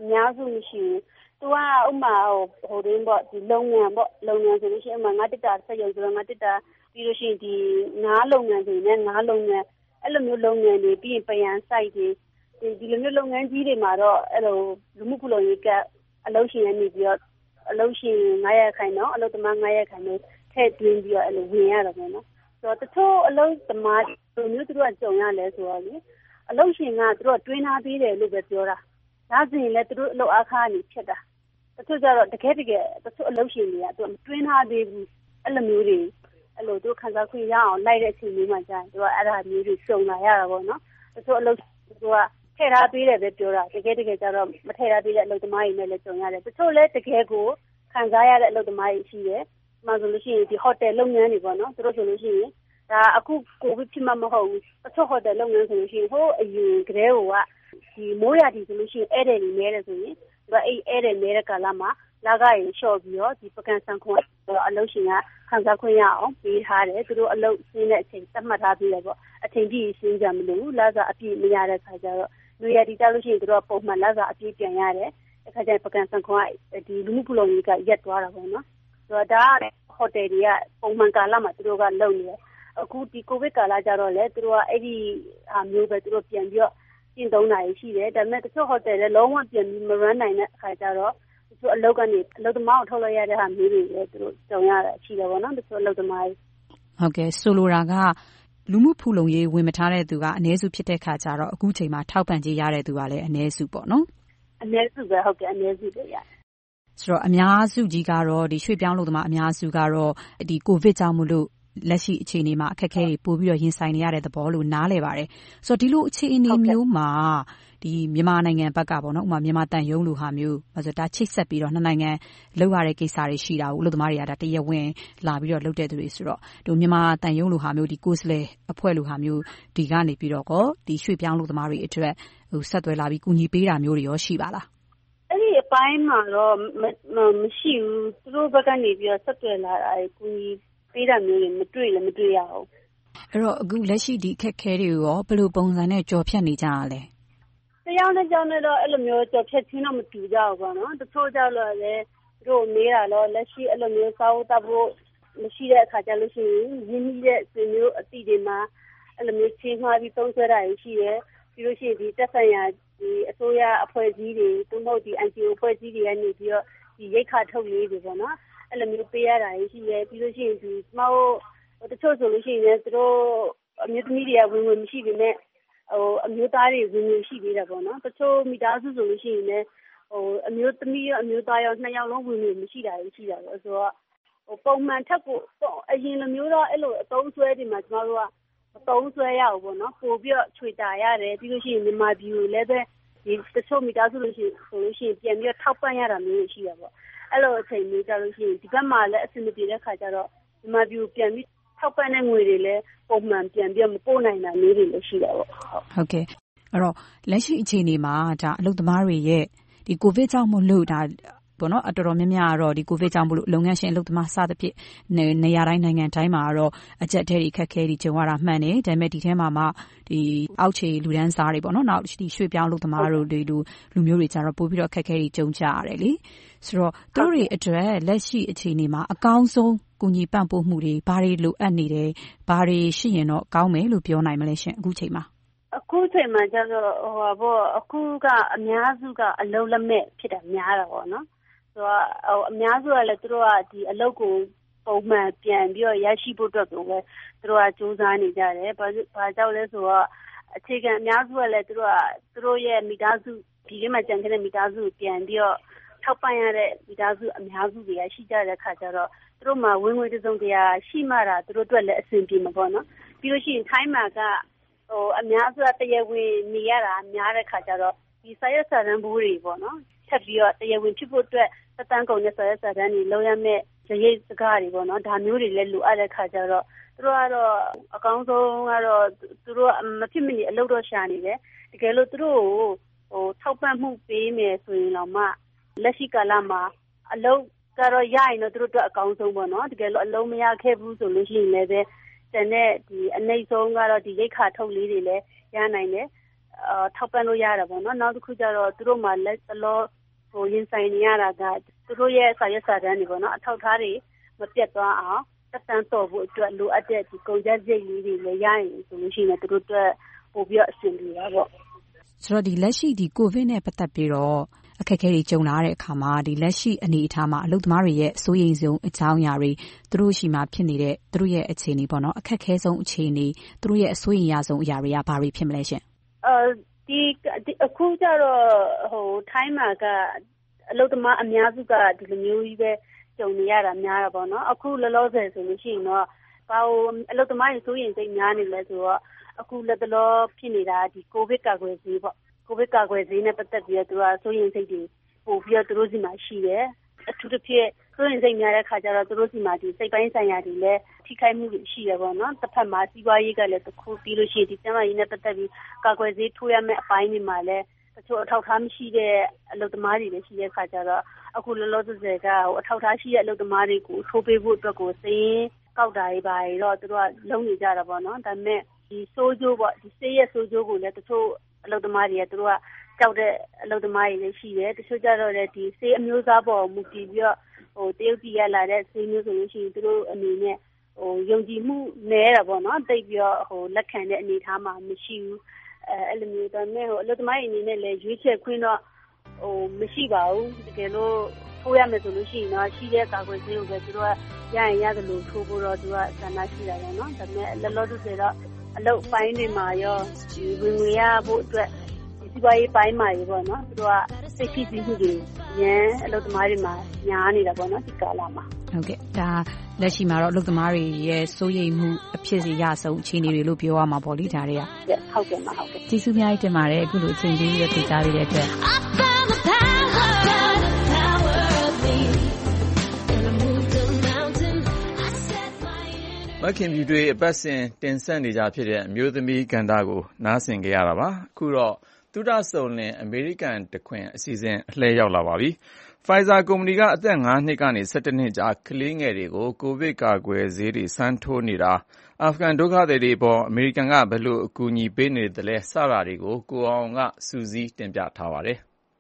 S22: များစုမရှိဘူးသူကဥမာဟိုတွင်ပေါ့ဒီလုပ်ငန်းဆိုလို့ရှိရင်ဥမာငါတက်တာဆက်ရုံဆိုတော့ငါတက်တာပြီးလို့ရှိရင်ဒီငါးလုပ်ငန်းဆိုရင်ငါးလုပ်ငန်းအဲ့လိုမျိုးလုပ်ငန်းတွေပြီးရင်ပယံ site တွေဒီလိုမျိုးလုပ်ငန်းကြီးတွေမှာတော့အဲ့လိုလူမှုဖူလုံရေးကအလုပ်ရှင်နေပြီးတော့အလုပ်ရှင်900ခိုင်တော့အလုပ်သမား900ခိုင်တော့ထည့်သွင်းပြီးတော့အဲ့လိုဝင်ရတာပေါ့နော်ဆိုတော့တချို့အလုပ်သမားလိုမျိုးသူတို့ကကြုံရလဲဆိုတော့လေအလုပ်ရှင်ကသူတို့တွင်းထားပေးတယ်လို့ပဲပြောတာဒါဆိုရင်လည်းသူတို့အလုပ်အခါနေဖြစ်တာတချို့ကျတော့တကယ်တချို့အလုပ်ရှင်တွေကသူကတွင်းထားပေးဘူးအဲ့လိုမျိုးတွေအဲ့လိုသူခံစားခွင့်ရအောင်လိုက်တဲ့အချိန်မျိုးမှကြာသူကအဲ့ဒါမျိုးတွေစုံလာရတာပေါ့နော်တချို့အလုပ်သူကထည့်ထားပေးတယ်ပဲပြောတာတကယ်ကျတော့မထည့်ထားပေးတဲ့အလုပ်သမားတွေနဲ့လည်းကြုံရတယ်တချို့လည်းတကယ်ကိုခံစားရတဲ့အလုပ်သမားတွေရှိတယ်မှဆိုလို့ရှိရင်ဒီဟိုတယ်လုပ်ငန်းတွေပေါ့နော်သူတို့ဆိုလို့ရှိရင်ဒါအခုကိုဗစ်ဖြစ်မှမဟုတ်ဘူးတချို့ဟိုတယ်လုပ်ငန်းဆိုလို့ရှိရင်ဟိုအရင်ကတည်းကဒီမိုးရာသီဆိုလို့ရှိရင်ဧည့်သည်တွေနဲတယ်ဆိုရင်သူကအဲ့ဧည့်သည်နဲတဲ့ကာလမှာလာကရင်လျှော့ပြီးတော့ဒီပကံဆန်ခွန်အလုပ်ရှင်ကခံစားခွင့်ရအောင်ပေးထားတယ်သူတို့အလုပ်ရှင်းတဲ့အချိန်သတ်မှတ်ထားပြီးတယ်ပေါ့အချိန်ကြီးရှင်းကြမလို့လာစားအပြည့်မရတဲ့ခါကျတော့လူရည်တည်လို့ရှိရင်သူတို့ပုံမှန်လာစားအပြည့်ပြန်ရတယ်အခါကျပကံဆန်ခွန်ကဒီလူမှုဖူလုံရေးကရက်သွားတာပေါ့နော်ဆိုတော့ဒါဟိုတယ်တွေကပုံမှန်ကာလမှာသူတို့ကလုပ်နေတယ်အခုဒီကိုဗစ်ကာလကြတော့လေသူတို့ကအဲ့ဒီအမျိုးပဲသူတို့ပြန်ပြီးတော့ကျင့်သုံးတာရှိတယ်ဒါပေမဲ့တချို့ဟိုတယ်လည်းလုံးဝပြန်ပြီးမရန်နိုင်တဲ့အခါကျတော့သူအလုပ်ကနေအလုပ်သမားကိုထုတ်လိုက်ရတဲ့ဟာမျိုးတွေလည်းသူတို့ကြုံရတာရှိတယ်ပေါ့နော်တချို့အလုပ်သမားတွေ
S17: ဟုတ်ကဲ့ဆိုလိုတာကလူမှုဖူလုံရေးဝင်မထားတဲ့သူကအနည်းစုဖြစ်တဲ့ခါကျတော့အခုချိန်မှာထောက်ပံ့ကြေးရတဲ့သူကလည်းအနည်းစုပေါ့နော်
S22: အနည်းစုပဲဟုတ်ကဲ့အနည်းစုပဲရ
S17: ဆိုတော့အများစုကြီးကတော့ဒီရွှေ့ပြောင်းလုပ်သမားအများစုကတော့ဒီကိုဗစ်ကြောင့်မလို့လက်ရှိအခြေအနေမှာအခက်အခဲတွေပို့ပြီးတော့ရင်ဆိုင်နေရတဲ့သဘောလို့နားလည်ပါတယ်ဆိုတော့ဒီလိုအခြေအနေမျိုးမှာဒီမြန်မာနိုင်ငံဘက်ကပေါ့နော်ဥပမာမြန်မာတန်ယုံလိုဟာမျိုးဆိုတော့ဒါချိတ်ဆက်ပြီးတော့နှစ်နိုင်ငံလောက်ရတဲ့ကိစ္စတွေရှိတာကိုအလုပ်သမားတွေကဒါတရဝင်လာပြီးတော့လုပ်တဲ့သူတွေဆိုတော့ဒီမြန်မာတန်ယုံလိုဟာမျိုးဒီကိုယ်စလဲအဖွဲ့လိုဟာမျိုးဒီကနေပြီးတော့ဒီရွှေ့ပြောင်းလုပ်သမားတွေအတွက်ဆက်သွယ်လာပြီးကူညီပေးတာမျိုးတွေရောရှိပါလား
S22: အဲ့ဒီအပိုင်းမှာတော့မရှိဘူးသူတို့ဘက်ကနေပြီးတော့ဆက်သွယ်လာတာကူညီပေးတာမျိုးတွေမတွေ့ရအောင်
S17: အဲ့တော့အခုလက်ရှိဒီအခက်အခဲတွေရောဘယ်လိုပုံစံနဲ့ကြော်ဖြတ်နေကြရလဲ
S22: တရားနဲ့ကြောင်းနဲ့တော့အဲ့လိုမျိုးကြော်ဖြတ်ချင်းတော့မတူကြဘူးပေါ့နော်တချို့ကြောက်လို့လည်းသူတို့မေးတာတော့လက်ရှိအဲ့လိုမျိုးစားဖို့တောက်ဖို့မရှိတဲ့အခါကျလို့ရှိရင်ရင်းနှီးတဲ့ဆွေမျိုးအတိတွေမှာအဲ့လိုမျိုးချင်းမှားပြီးသုံးဆွဲတာရှိတယ်ပြီးလို့ရှိရင်ဒီတက်ဆိုင်ရာဒီအစိုးရအဖွဲ့အစည်းတွေသူတို့ဒီ NGO အဖွဲ့အစည်းတွေကနေပြီးတော့ဒီရိတ်ခါထုတ်ရေးတွေပေါ့နော်အဲ့လိုမျိုးပေးရတာရှိတယ်ပြီးလို့ရှိရင်ဒီမောက်တချို့ဆိုလို့ရှိရင်သူတို့အမျိုးသမီးတွေကဝင်မရှိပေမဲ့အမျိုးသားတွေဝင်ရှိသေးတယ်ပေါ့နော်တချို့မိသားစုဆိုလို့ရှိရင်လည်းအမျိုးသမီးရောအမျိုးသားရောနှစ်ယောက်လုံးဝင်မရှိတာရှိတာပေါ့ဆိုတော့ပုံမှန်ထက်ကိုအရင်လိုမျိုးတော့အဲ့လိုအသုံးဆွဲတွေမှာကျမတို့ကမသုံးဆွဲရဘူးပေါ့နော်ပို့ပြီးတော့ချွေတာရတယ်ပြီးလို့ရှိရင်မြန်မာပြည်ကိုလည်းပဲဒီတချို့မိသားစုလို့ရှိရင်ပြန်ပြီးတော့ထောက်ပံ့ရတာမျိုးရှိတာပေါ့အဲ့လိုအချိန်မျိုးကြလို့ရှိရင်ဒီဘက်မှာလည်းအဆင်မပြေတဲ့ခါကျတော့မြန်မာပြည်ကိုပြန်ပြီးထောက်ပံ့တဲ့ငွေတွေလည်းပုံမှန်ပြန်ပြီးမပို့နိုင်တာမျိုးတွေလည်းရှိတာပေါ့
S17: ဟုတ်ကဲ့အဲ့တော့လက်ရှိအခြေအနေမှာဒါအလုပ်သမားတွေရဲ့ဒီကိုဗစ်ကြောင့်မလို့ဒါပေါ့နော်အတော်များများကတော့ဒီကိုဗစ်ကြောင့်မလို့လုပ်ငန်းရှင်အလုပ်သမားစသဖြင့်နေရာတိုင်းနိုင်ငံတိုင်းမှာတော့အကျက်တဲတွေခက်ခဲတွေကြုံရတာမှန်တယ်ဒါပေမဲ့ဒီထဲမှာမှဒီအောက်ခြေလူဒန်းစားတွေပေါ့နော်နောက်ဒီရွှေ့ပြောင်းအလုပ်သမားတို့ဒီလူမျိုးတွေကြတော့ပို့ပြီးတော့ခက်ခဲတွေကြုံကြရတယ်လေဆိုတော့သူတို့တွေအတွက်လက်ရှိအခြေအနေမှာအကောင်းဆုံးကူညီပံ့ပိုးမှုတွေဘာတွေလိုအပ်နေတယ်ဘာတွေရှိရင်တော့ကောင်းမယ်လို့ပြောနိုင်မလဲရှင်အခုချိန်မှာ
S22: ကျတော့အခုကအများစုကအလုံးလက်မဲ့ဖြစ်တာများတာပေါ့နော်ဆိုတော့အများစုကလည်းသူတို့ကဒီအလုပ်ကိုပုံမှန်ပြန်ပြီးတော့ရရှိဖို့အတွက်ကိုပဲသူတို့ကစူးစမ်းနေကြတယ်ဘာကြောင့်လဲဆိုတော့အခြေခံအများစုကလည်းသူတို့ရဲ့မိသားစုဒီထဲမှာကြံခဲ့တဲ့မိသားစုပြန်ပြီးတော့ထောက်ပံ့ရတဲ့မိသားစုအများစုတွေကရှိကြတဲ့ခါကျတော့သူတို့မှာဝင်ငွေတစုံတရာရှိမှတာသူတို့အတွက်လည်းအဆင်ပြေမှာပေါ့နော်ပြီးလို့ရှိရင်ထိုင်းမှာကအများစုကတရားဝင်နေရတာများတဲ့ခါကျတော့ဒီစာရွက်စာတမ်းဘူးတွေပေါ့နော်ထပ်ပြီးတော့တရားဝင်ဖြစ်ဖို့အတွက်သက်တမ်းကုန်တဲ့စာရွက်စာတမ်းတွေလုံးရမဲ့ရရိတ်စကားတွေပေါ့နော်ဒါမျိုးတွေလည်းလိုအပ်တဲ့ခါကျတော့သူတို့ကတော့အကောင်းဆုံးကတော့သူတို့မဖြစ်မနေအလုပ်တော့ရှာနေတယ်တကယ်လို့သူတို့ကိုထောက်ပံ့မှုပေးမယ်ဆိုရင်တော့မှလက်ရှိကာလမှာအလုပ်ကတော့ရရင်တော့သူတို့အတွက်အကောင်းဆုံးပေါ့နော်တကယ်လို့အလုံးမရခဲ့ဘူးဆိုလို့ရှိရင်လည်းပဲတန်တဲ့ဒီအနှိမ့်ဆုံးကတော့ဒီရိတ်ခါထုတ်လေးတွေလည်းရနိုင်တယ်ထောက်ပံ့လို့ရတာပေါ့နော်နောက်တစ်ခုကျတော့သူတို့မှာလက်သလောရင်ဆိုင်နေရတာကသူတို့ရဲ့စာရွက်စာတမ်းတွေပေါ့နော်အထောက်အထားတွေမပြတ်သွားအောင်တက်တန်းတော်ဖို့အတွက်လိုအပ်တဲ့ဒီကုန်ကျစရိတ်လေးတွေလည်းရရင်ဆိုလို့ရှိရင်သူတို့အတွက်ပို့ပြီးအဆင်ပြေတာပေါ့
S17: ဆိုတော့ဒီလက်ရှိဒီကိုဗစ်နဲ့ပတ်သက်ပြီးတော့အခက်အခဲတွေကြုံလာတဲ့အခါမှာဒီလက်ရှိအနေအထားမှာအလုပ်သမားတွေရဲ့စိုးရိမ်ဆုံးအကြောင်းအရာတွေသူတို့ရှိမှဖြစ်နေတဲ့သူတို့ရဲ့အခြေအနေပေါ့နော်အခက်အခဲဆုံးအခြေအနေသူတို့ရဲ့အစိုးရိမ်ရဆုံးအရာတွေကဘာတွေဖြစ်မလဲရှင်
S22: ဒီအခုကျတော့ထိုင်းမှာကအလုပ်သမားအများစုကဒီလိုမျိုးကြီးပဲကြုံနေရတာများတာပေါ့နော်အခုလောလောဆယ်ဆိုလို့ရှိရင်တော့ဘာလို့အလုပ်သမားတွေစိုးရိမ်စိတ်များနေလဲဆိုတော့အခုလက်တလောဖြစ်နေတာဒီကိုဗစ်ကာကွယ်ဆေးပေါ့ကိုဗစ်ကာကွယ်ဆေးနဲ့ပတ်သက်ပြီးတော့သူကစိုးရိမ်စိတ်တွေပို့ပြီးတော့သူတို့စီမှာရှိတယ်အထူးသဖြင့်စိုးရိမ်စိတ်များတဲ့ခါကျတော့သူတို့စီမှာဒီစိတ်ပိုင်းဆိုင်ရာတွေလည်းထိခိုက်မှုတွေရှိတယ်ပေါ့နော်တစ်ဖက်မှာစီးပွားရေးကလည်းတစ်ခုပြီးလို့ရှိရင်ဒီကျန်းမာရေးနဲ့ပတ်သက်ပြီးကာကွယ်ဆေးထိုးရမယ့်အပိုင်းတွေမှာလည်းတချို့အထောက်အထားမရှိတဲ့အလုပ်သမားတွေလည်းရှိတဲ့ခါကျတော့အခုလောလောဆယ်ကအထောက်အထားရှိတဲ့အလုပ်သမားတွေကိုထိုးပေးဖို့အတွက်ကိုစည်ရင်ကောက်တာတွေပါတော့သူတို့ကလုံးနေကြတာပေါ့နော်ဒါပေမဲ့ဒီစိုးကျိုးပေါ့ဒီဆေးရဲ့စိုးကျိုးကိုလည်းတချို့အလုပ်သမားတွေကသူတို့ကကြောက်တဲ့အလုပ်သမားတွေလည်းရှိတယ်တချို့ကြတော့လည်းဒီဆေးအမျိုးအစားပေါ်မူတည်ပြီးတော့တရုတ်ပြည်ရလာတဲ့ဆေးမျိုးဆိုလို့ရှိရင်သူတို့အနေနဲ့ယုံကြည်မှုနည်းတာပေါ့နော်တိတ်ပြီးတော့လက်ခံတဲ့အနေအထားမှာမရှိဘူးအဲ့လိုမျိုးဒါပေမဲ့အလုပ်သမားတွေအနေနဲ့လည်းရွေးချယ်ခွင့်တော့မရှိပါဘူးတကယ်လို့ထိုးရမယ်ဆိုလို့ရှိရင်တော့ရှိတဲ့ကာကွယ်ဆေးကိုပဲသူတို့ကရရင်ရတယ်လို့ထိုးဖို့တော့သူကဆန္ဒရှိတာပေါ့နော်ဒါပေမဲ့လောလောဆယ်တော့အလုပ်ပိုင်းတွေမှာရောဒီဝင်ငွေရဖို့အတွက်ဒီစီးပွားရေးပိုင်းမှာရောပေါ့နော်သူတို့ကစိတ်ဖိစီးမှုတွေညံအလုပ်သမားတွေမှာညားနေတာပေါ့နော်ဒီကာလမှာ
S17: ဟုတ်ကဲ့ဒါလက်ရှိမှာတော့အလုပ်သမားတွေရဲ့စိုးရိမ်မှုအဖြစ်စီရဆုံးအခြေအနေတွေလို့ပြောရမှာပေါ့လေဒါတွေက
S22: ဟုတ်ကဲ့ပါဟုတ်ကဲ့
S17: ကျေးဇူးများတင်ပါတယ်အခုလိုအချိန်ပေးပြီးဖြေကြားပေးတဲ့အတွက်
S2: မခင်ဖြူတွေအပတ်စဉ်တင်ဆက်နေကြဖြစ်တဲ့အမျိုးသမီးကဏ္ဍကိုနားဆင်ကြရတာပါအခုတော့သုဒစုံလင်အမေရိကန်တခွင်အစီအစဉ်အလှည့်ရောက်လာပါပြီ Pfizer ကုမ္ပဏီကအသက်5နှစ်ကနေ17နှစ်ကြားကလေးငယ်တွေကိုကိုဗစ်ကာကွယ်ဆေးတွေစမ်းထိုးနေတာအာဖဂန်ဒုက္ခသည်တွေပေါ်အမေရိကန်ကဘယ်လိုအကူအညီပေးနေသလဲစတာတွေကိုကိုအောင်ကစူးစီးတင်ပြထားပါတယ်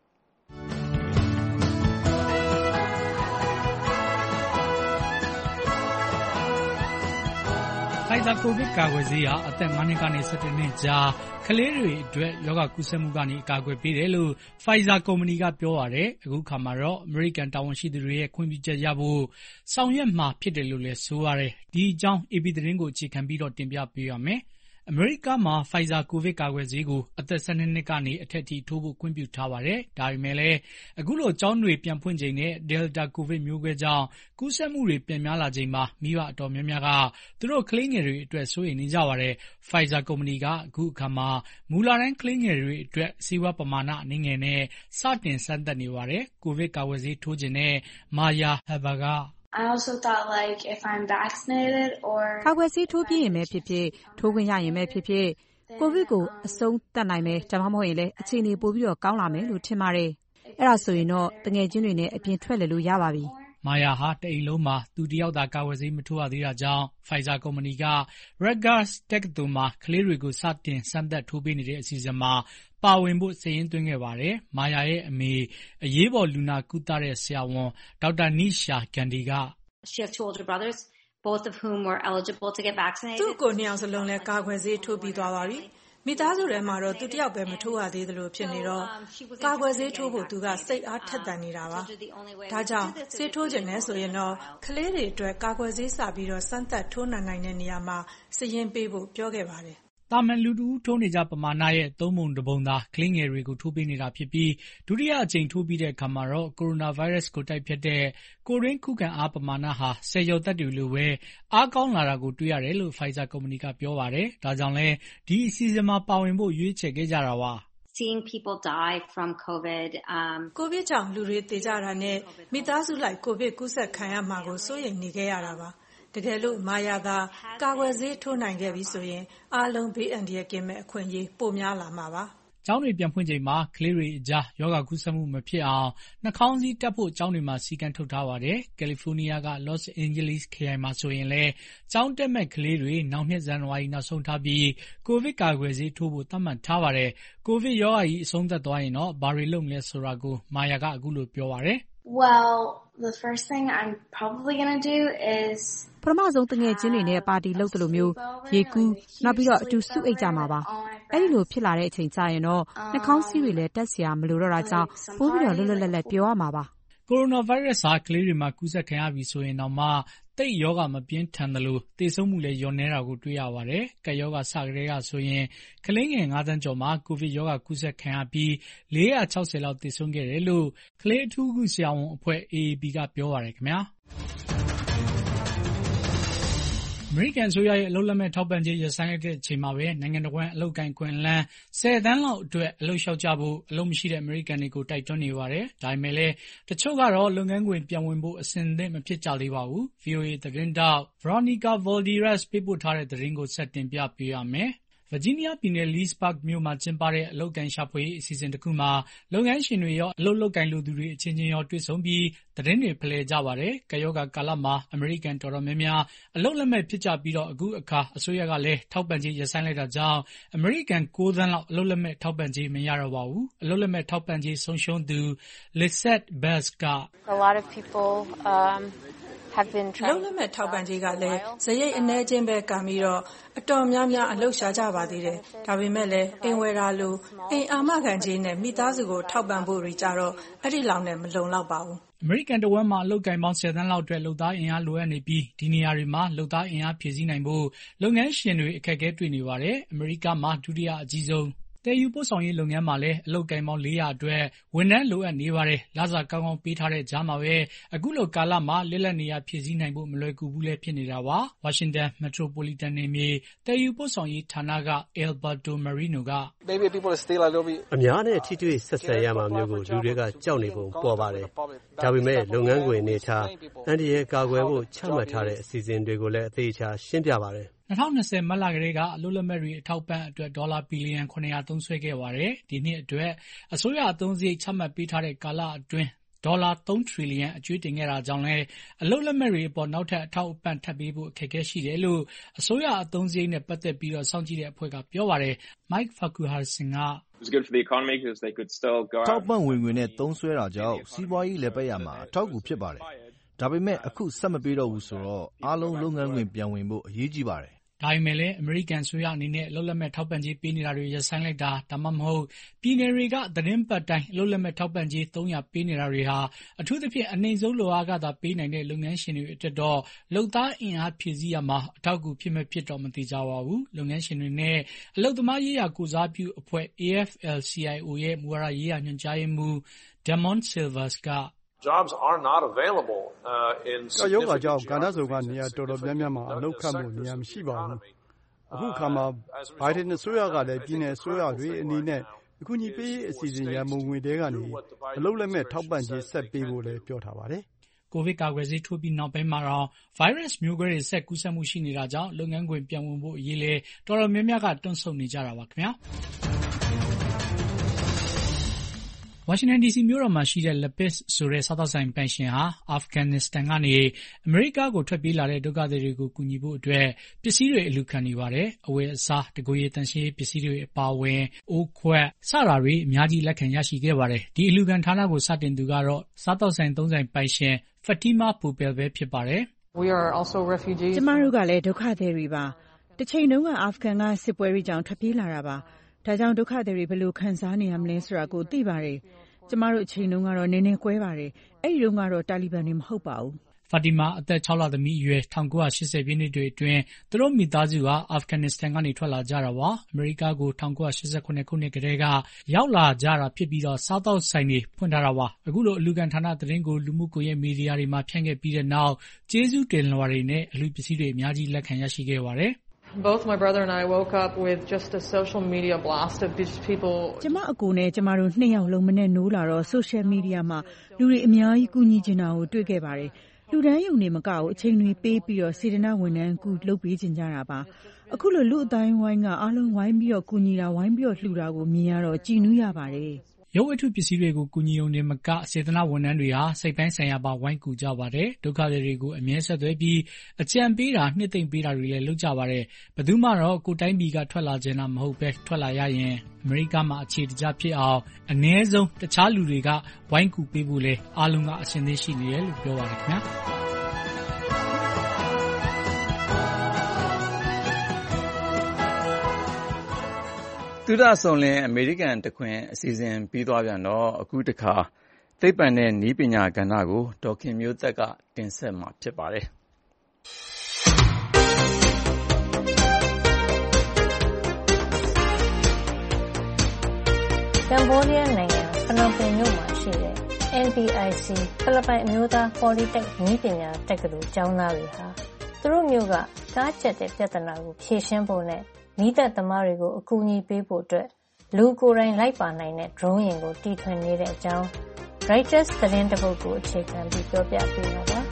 S1: Pfizer ကိုဗစ်ကာကွယ်ဆေးဟာအသက်5နှစ်ကနေ17နှစ်ကြားကလေးတွေအတွက်ရောဂါကူးစက်မှုကနေအကာအကွယ်ပေးတယ်လို့ Pfizer ကုမ္ပဏီကပြောပါတယ်။အခုခါမှာတော့ American တာဝန်ရှိသူတွေရဲ့ခွင့်ပြုချက်ရဖို့ဆောင်ရွက်မှာဖြစ်တယ်လို့လည်းဆိုရတယ်။ဒီအကြောင်း AP သတင်းကိုအခြေခံပြီးတော့တင်ပြပေးရမယ်။အမေရိကမှာ Pfizer ကိုဗစ်ကာကွယ်ဆေးကိုအသက်12နှစ်ကနေအထက်ထိထိုးဖို့ခွင့်ပြုထားပါတယ်။ဒါပေမဲ့လည်းအခုလိုကျောင်းတွေပြန်ဖွင့်ချိန်နဲ့ Delta ကိုဗစ်မျိုးကွဲကြောင့်ကူးစက်မှုတွေပြန်များလာချိန်မှာမိဘအတော်များများကသူတို့ကလေးငယ်တွေအတွက်စိုးရိမ်နေကြပါတယ်။ Pfizer ကုမ္ပဏီကအခုအခါမှာမူလတန်းကလေးငယ်တွေအတွက်ဆေးဝါးပမာဏအနည်းငယ်နဲ့စတင်စမ်းသပ်နေပါတယ်။ကိုဗစ်ကာကွယ်ဆေးထိုးခြင်းနဲ့မာယာဟဘက
S3: I also thought like if I'm vaccinated or
S17: ကာကွယ်ဆေးထိုးပြီးရင်ပဲဖြစ်ဖြစ်ထိုးခွင့်ရရင်ပဲဖြစ်ဖြစ်ကိုဗစ်ကိုအဆုံးသတ်နိုင်မယ်ဒါမှမဟုတ်ရင်လည်းအခြေအနေပိုပြီးတော့ကောင်းလာမယ်လို့ထင်ပါတယ်အဲ့ဒါဆိုရင်တော့တငယ်ချင်းတွေနဲ့အပြင်ထွက်လည်လို့ရပါပြီ
S1: မာယာဟာတအိမ်လုံးမှာသူတယောက်သာကာကွယ်ဆေးမထိုးရသေးတာကြောင့် Pfizer ကုမ္ပဏီက Rutgers တက္ကသိုလ်မှာကလေးတွေကိုစတင်စမ်းသပ်ထိုးပေးနေတဲ့အစီအစဉ်မှာပါဝင်ဖို့စာရင်းသွင်းခဲ့ပါတယ်။မာယာရဲ့အမေအရေးပေါ်လူနာကုသတဲ့ဆရာဝန်ဒေါက်တာနိရှာဂန္ဒီက
S3: She has two older brothers, both of whom were eligible to get vaccinated.
S16: သူ့ကိုနှစ်ယောက်စလုံးလည်းကာကွယ်ဆေးထိုးပြီးသွားပါပြီ။မိသားစုထဲမှာတော့သူတယောက်ပဲမထိုးရသေးသလိုဖြစ်နေတော့ကာကွယ်ဆေးထိုးဖို့သူကစိတ်အားထက်သန်နေတာပါ။ဒါကြောင့်ဆေးထိုးခြင်းနဲ့ဆိုရင်တော့ကလေးတွေအတွက်ကာကွယ်ဆေးစပြီးတော့စမ်းသပ်ထိုးနိုင်တဲ့နေရာမှာစာရင်းပေးဖို့ပြောခဲ့ပါတယ်။
S1: သာမန်လူတဦးထိုးနေကြပမာဏရဲ့3ပုံ1ပုံသာကလေးငယ်တွေကိုထိုးပေးနေတာဖြစ်ပြီးဒုတိယအကြိမ်ထိုးပြီးတဲ့အခါမှာတော့ကိုရိုနာဗိုင်းရပ်စ်ကိုတိုက်ဖျက်တဲ့ကိုရင်းခုခံအားပမာဏဟာ10ကျော်သက်တွေလိုပဲအားကောင်းလာတာကိုတွေ့ရတယ်လို့ Pfizer ကုမ္ပဏီကပြောပါတယ်။ဒါကြောင့်လဲဒီအစီအစဉ်မှာပါဝင်ဖို့ရွေးချယ်ခဲ့ကြတာပါ။
S3: Seeing people die from COVID
S16: ကိုဗစ်ကြောင့်လူတွေသေကြတာနဲ့မိသားစုလိုက်ကိုဗစ်ကူးစက်ခံရမှာကိုစိုးရိမ်နေခဲ့ရတာပါတကယ်လို့မာယာသာကာကွယ်ဆေးထိုးနိုင်ခဲ့ပြီဆိုရင်အားလုံးဘေးအန္တရာယ်ကင်းမဲ့အခွင့်အရေးပိုများလာမှာပါ
S1: ကျောင်းတွေပြန်ဖွင့်ချိန်မှာကလေးတွေအကြားရောဂါကူးစက်မှုမဖြစ်အောင်နှာခေါင်းစည်းတပ်ဖို့ကျောင်းတွေမှာစည်းကမ်းထုတ်ထားပါတယ်။ကယ်လီဖိုးနီးယားက Los Angeles ခရိုင်မှာဆိုရင်လည်းကျောင်းတက်မဲ့ကလေးတွေနောက်နှစ်ဇန်နဝါရီနောက်ဆုံးထားပြီးကိုဗစ်ကာကွယ်ဆေးထိုးဖို့သတ်မှတ်ထားပါတယ်။ကိုဗစ်ရောဂါကြီးအဆုံးသတ်သွားရင်တော့ဘာတွေလုပ်မလဲဆိုတာကိုမာယာကအခုလိုပြောပါတယ်။
S4: Well, the first thing I'm probably going to do is
S17: ပထမဆုံးတငယ်ချင်းတွေနဲ့ပါတီလုပ်သလိုမျိုးရေကူးနောက်ပြီးတော့အတူစုအိတ်ကြမှာပါအဲ့ဒီလိုဖြစ်လာတဲ့အချိန်ကျရင်တော့နှာခေါင်းစည်းတွေလည်းတက်စရာမလိုတော့တာကြောင့်ပိုးပြီးတော့လွတ်လွတ်လပ်လပ်ပြောရမှာပါ
S1: ကိုရိုနာဗိုင်းရပ်စ်ဟာကလေးတွေမှာကူးစက်ခံရပြီဆိုရင်တော့မှတိတ်ယောဂမပြင်းထန်သလိုသေဆုံးမှုလည်းလျော့နေတာကိုတွေ့ရပါတယ်။ကပ်ယောဂစကတည်းကဆိုရင်ကလေးငယ်9သန်းကျော်မှာကိုဗစ်ယောဂကူးစက်ခံရပြီး460လောက်သေဆုံးခဲ့တယ်လို့ကလေးအထူးကုဆရာဝန်အဖွဲ့ AAP ကပြောပါတယ်ခင်ဗျာ။အမေရိကန်အစိုးရရဲ့အလုပ်လက်မဲ့ထောက်ပံ့ကြေးရပ်ဆိုင်းလိုက်တဲ့အချိန်မှာပဲနိုင်ငံတော်ဝန်အလုပ်ကိုင်ခွင့်လန်း10 သန်းလောက်အတွက်အလုပ်လျှောက်ကြဖို့အလုပ်မရှိတဲ့အမေရိကန်တွေကိုတိုက်တွန်းနေပါတယ်။ဒါပေမဲ့လည်းတချို့ကတော့လုပ်ငန်းခွင်ပြန်ဝင်ဖို့အဆင်သင့်မဖြစ်ကြသေးပါဘူး။ VOA သတင်းတောက် Veronica Valderas ပေးပို့ထားတဲ့သတင်းကိုဆက်တင်ပြပေးရမယ်။ဗာဂျီးနီးယားပြည်နယ် Leesburg မြို့မှာကျင်းပတဲ့အလုပ်ကိုင်ရှာဖွေရေးအစီအစဉ်တစ်ခုမှာလုပ်ငန်းရှင်တွေရောအလုပ်လုပ်ကိုင်လိုသူတွေအချင်းချင်းရောတွေ့ဆုံပြီးသတင်းတွေဖလှယ်ကြပါတယ်။ကပ်ရောဂါကာလမှာအမေရိကန်တော်တော်များများအလုပ်လက်မဲ့ဖြစ်ကြပြီးတော့အခုအခါအစိုးရကလည်းထောက်ပံ့ကြေးရပ်ဆိုင်းလိုက်တာကြောင့်အမေရိကန်9 သန်းလောက်အလုပ်လက်မဲ့ထောက်ပံ့ကြေးမရတော့ပါဘူး။အလုပ်လက်မဲ့ထောက်ပံ့ကြေးဆုံးရှုံးသူ Lisette Bass က
S4: A lot of people have been trying
S16: လုံးလက်မဲ့ထောက်ပံ့ကြေးကလည်းဇရိတ်အနည်းချင်းပဲကံပြီးတော့အတော်များများအလုပ်ရှာကြပါသေးတယ်။ဒါပေမဲ့လည်းအိမ်ဝယ်တာလိုအိမ်အာမခံကြေးနဲ့မိသားစုကိုထောက်ပံ့ဖို့တွေကြတော့အဲ့ဒီလောက်နဲ့မလုံလောက်ပါဘူး
S1: ။အမေရိကန်တဝက်မှာအလုပ်ကိုင်ပေါင်း10 သန်းလောက်အတွက်လုပ်သားအင်အားလိုအပ်နေပြီးဒီနေရာတွေမှာလုပ်သားအင်အားဖြည့်ဆည်းနိုင်ဖို့လုပ်ငန်းရှင်တွေအခက်အခဲတွေ့နေပါတယ်။အမေရိကမှာဒုတိယအကြီးဆုံးတည်ယူပို့ဆောင်ရေးလုပ်ငန်းမှာလည်းအလုပ်ကိုင်ပေါင်း400အတွက်ဝန်ထမ်းလိုအပ်နေပါတယ်။လစာကောင်းကောင်းပေးထားတဲ့ကြားမှာပဲအခုလိုကာလမှာလက်လက်နေရဖြည့်ဆည်းနိုင်ဖို့မလွယ်ကူဘူးလည်းဖြစ်နေတာပါ။ဝါရှင်တန်မက်ထရိုပိုလီတန်နယ်မြေတည်ယူပို့ဆောင်ရေးဌာနက Alberto Marino က
S8: အများနဲ့ထိတွေ့ဆက်ဆံရမှာမျိုးကိုလူတွေကကြောက်နေပုံပေါ်ပါတယ်။ဒါပေမဲ့လုပ်ငန်းခွင်အနေထားအန်ဒီရဲ့ကာကွယ်ဖို့ချမှတ်ထားတဲ့အစီအစဉ်တွေကိုလည်းအသေးချာရှင်းပြပါတယ်။
S1: 2020မတ်လကလေးကအလုပ်လက်မဲ့တွေအထောက်ပံ့အတွက်ဒေါ်လာဘီလီယံ900သုံးစွဲခဲ့ပါတယ်။ဒီနှစ်အတွက်အစိုးရအသုံးစရိတ်ချမှတ်ပေးထားတဲ့ကာလအတွင်းဒေါ်လာ3 ထရီလီယံအကျွေးတင်ခဲ့တာကြောင့်လည်းအလုပ်လက်မဲ့တွေအပေါ်နောက်ထပ်အထောက်အပံ့ထပ်ပေးဖို့အခက်အခဲရှိတယ်လို့အစိုးရအသုံးစရိတ်နဲ့ပတ်သက်ပြီးစောင့်ကြည့်တဲ့အဖွဲ့ကပြောပါတယ်။ Mike Farquharson က
S9: ထောက်ပံ့ဝင်ငွေနဲ့သုံးစွဲတာကြောင့်စီးပွားရေးလည်ပတ်ရမှာအထောက်အကူဖြစ်ပါတယ်။ဒါပေမဲ့အခုဆက်မပေးတော့ဘူးဆိုတော့အားလုံးလုပ်ငန်းခွင်ပြန်ဝင်ဖို့အရေးကြီးပါတယ်
S1: ဒါပေမဲ့လည်းအမေရိကန်အစိုးရအနေနဲ့အလုပ်လက်မဲ့ထောက်ပံ့ကြေးပေးနေတာတွေရပ်ဆိုင်းလိုက်တာဒါမှမဟုတ်ပြည်နယ်တွေကသတင်းပတ်တိုင်းအလုပ်လက်မဲ့ထောက်ပံ့ကြေး300ပေးနေတာတွေဟာအထူးသဖြင့်အနှိမ့်ဆုံးလိုအားကသာပေးနိုင်တဲ့လုပ်ငန်းရှင်တွေအတွက်တော့လုပ်သားအင်အားဖြည့်ဆည်းရမှာအထောက်အကူဖြစ်မဲ့ဖြစ်တော့မသိကြပါဘူးလုပ်ငန်းရှင်တွေနဲ့အလုပ်သမားရေးရာကိုစားပြုအဖွဲ့ AFL-CIO ရဲ့မူဝါဒရေးရာညွှန်ကြားရေးမှူး Damon Silvers က
S23: Jobs are not available in
S24: ရောဂါကြောင့်ကဏ္ဍစုံကနေရာတော်တော်များများမှာအလုပ်ခန့်မှုနေရာမရှိပါဘူး။အခုခါမှာဘိုင်ဒန်အစိုးရကလည်းပြည်နယ်အစိုးရတွေအနေနဲ့အကူအညီပေးရေးအစီအစဉ်ရန်ပုံငွေတွေကနေအလုပ်လက်မဲ့ထောက်ပံ့ကြေးဆက်ပေးဖို့လည်းပြောထားပါတယ်
S1: ။ကိုဗစ်ကာကွယ်ဆေးထိုးပြီးနောက်ပိုင်းမှာတော့ဗိုင်းရပ်စ်မျိုးကွဲတွေဆက်ကူးစက်မှုရှိနေတာကြောင့်လုပ်ငန်းခွင်ပြန်ဝင်ဖို့အရေးလဲတော်တော်များများကတွန့်ဆုတ်နေကြတာပါခင်ဗျာ။ဝါရှင်တန် DC မြို့တော်မှာရှိတဲ့ Lapis ဆိုတဲ့စားသောက်ဆိုင်ပိုင်ရှင်ဟာအာဖဂန်နစ္စတန်ကနေအမေရိကကိုထွက်ပြေးလာတဲ့ဒုက္ခသည်တွေကိုကူညီဖို့အတွက်ပစ္စည်းတွေအလူခံနေပါတယ်။အဝယ်အစားတကိုယ်ရည်တန်ရှင်းပစ္စည်းတွေအပါအဝင်အိုးခွက်စတာတွေအများကြီးလက်ခံရရှိခဲ့ပါတယ်။ဒီအလူခံဌာနကိုစတင်သူကတော့စားသောက်ဆိုင်သုံးဆိုင်ပိုင်ရှင် Fatima Pupel ပဲဖြစ်ပါတယ်
S6: ။ကျမတို့ကလည်းဒုက္ခသည်တွေပါ။တစ်ချိန်တုန်းကအာဖဂန်ကစစ်ပွဲတွေကြောင့်ထွက်ပြေးလာတာပါ။ဒါကြောင့်ဒုက္ခသည်တွေဘယ်လိုခံစားနေရမလဲဆိုတာကိုသိပါတယ်။ကျမတို့အချိန်တုန်းကတော့နည်းနည်းကွဲပါတယ်။အဲ့ဒီတုန်းကတော့တာလီဘန်တွေမဟုတ်ပါဘူး
S1: ။ဖာတီမာအသက်6လသမီးအရွယ်1980ပြည့်နှစ်တွေအတွင်းသူတို့မိသားစုဟာအာဖဂန်နစ္စတန်ကနေထွက်လာကြတာပါ။အမေရိကကို1989ခုနှစ်ကတည်းကရောက်လာကြတာဖြစ်ပြီးတော့စားသောက်ဆိုင်တွေဖွင့်ထားတာပါ။အခုလိုအလူခံဌာနသတင်းကိုလူမှုကွန်ရက်မီဒီယာတွေမှာဖြန့်ခဲ့ပြီးတဲ့နောက်ကျေးဇူးတင်လွှာတွေနဲ့အလူပစ္စည်းတွေအများကြီးလက်ခံရရှိခဲ့ပါတယ်။
S25: Both my brother and I woke up with just a social media blast of these people.
S6: ကျမအကိုနဲ့ကျမတို့နှစ်ယောက်လုံးမနဲ့နိုးလာတော့ social media မှာလူတွေအများကြီးကူညီချင်တာကိုတွေ့ခဲ့ပါတယ်။လူတန်းယုံနေမကဘူးအချိန်တွေပေးပြီးတော့စေတနာဝန်ထမ်းကူလုပ်ပေးကြကြတာပါအခုလိုလူအတိုင်းဝိုင်းကအားလုံးဝိုင်းပြီးတော့ကူညီတာဝိုင်းပြီးတော့လှူတာကိုမြင်ရတော့ကြည်နူးရပါတယ်
S1: ရုပ်ဝတ္ထုပစ္စည်းတွေကိုကူညီုံနဲ့မကစေတနာဝန်ထမ်းတွေဟာစိတ်ပိုင်းဆိုင်ရာပါဝိုင်းကူကြပါတယ်ဒုက္ခသည်တွေကိုအမြဲဆက်သွဲပြီးအကြံပေးတာနှစ်သိမ့်ပေးတာတွေလည်းလုပ်ကြပါတယ်ဘယ်သူမှတော့ကိုတိုင်းပြည်ကထွက်လာခြင်းမဟုတ်ပဲထွက်လာရရင်အမေရိကမှာအခြေတကျဖြစ်အောင်အ ਨੇ ဆုံးတခြားလူတွေကဝိုင်းကူပေးဖို့လဲအားလုံးကအရှင်းသေးရှိနေတယ်လို့ပြောပါတယ်ခင်ဗျာ
S2: သုဒဆုံလင်းအမေရိကန်တခွင်အစီအစဉ်ပြီးသွားပြန်တော့အခုတခါသိပ္ပံနဲ့နည်းပညာကဏ္ဍကိုဒေါက်ခင်မျိုးသက်ကတင်ဆက်မှာဖြစ်ပါတယ်
S10: ကမ္ဘောဒီးယားနိုင်ငံဖနွမ်ပင်မြို့မှာရှိတဲ့ NPIC ဖိလစ်ပိုင်အမျိုးသားပေါ်လီတက်နည်းပညာတက္ကသိုလ်ကျောင်းသားတွေဟာသူတို့မျိုးကကားကျက်တဲ့ပြဿနာကိုဖြေရှင်းဖို့နဲ့မီးသတ်သမားတွေကိုအကူအညီပေးဖို့အတွက်လူကိုယ်တိုင်လိုက်ပါနိုင်တဲ့ drone ယာဉ်ကိုတီထွင်နေတဲ့အကြောင်း Reuters သတင်းတစ်ပုဒ်ကိုအခြေခံပြီးပြောပြပေးမှာပါ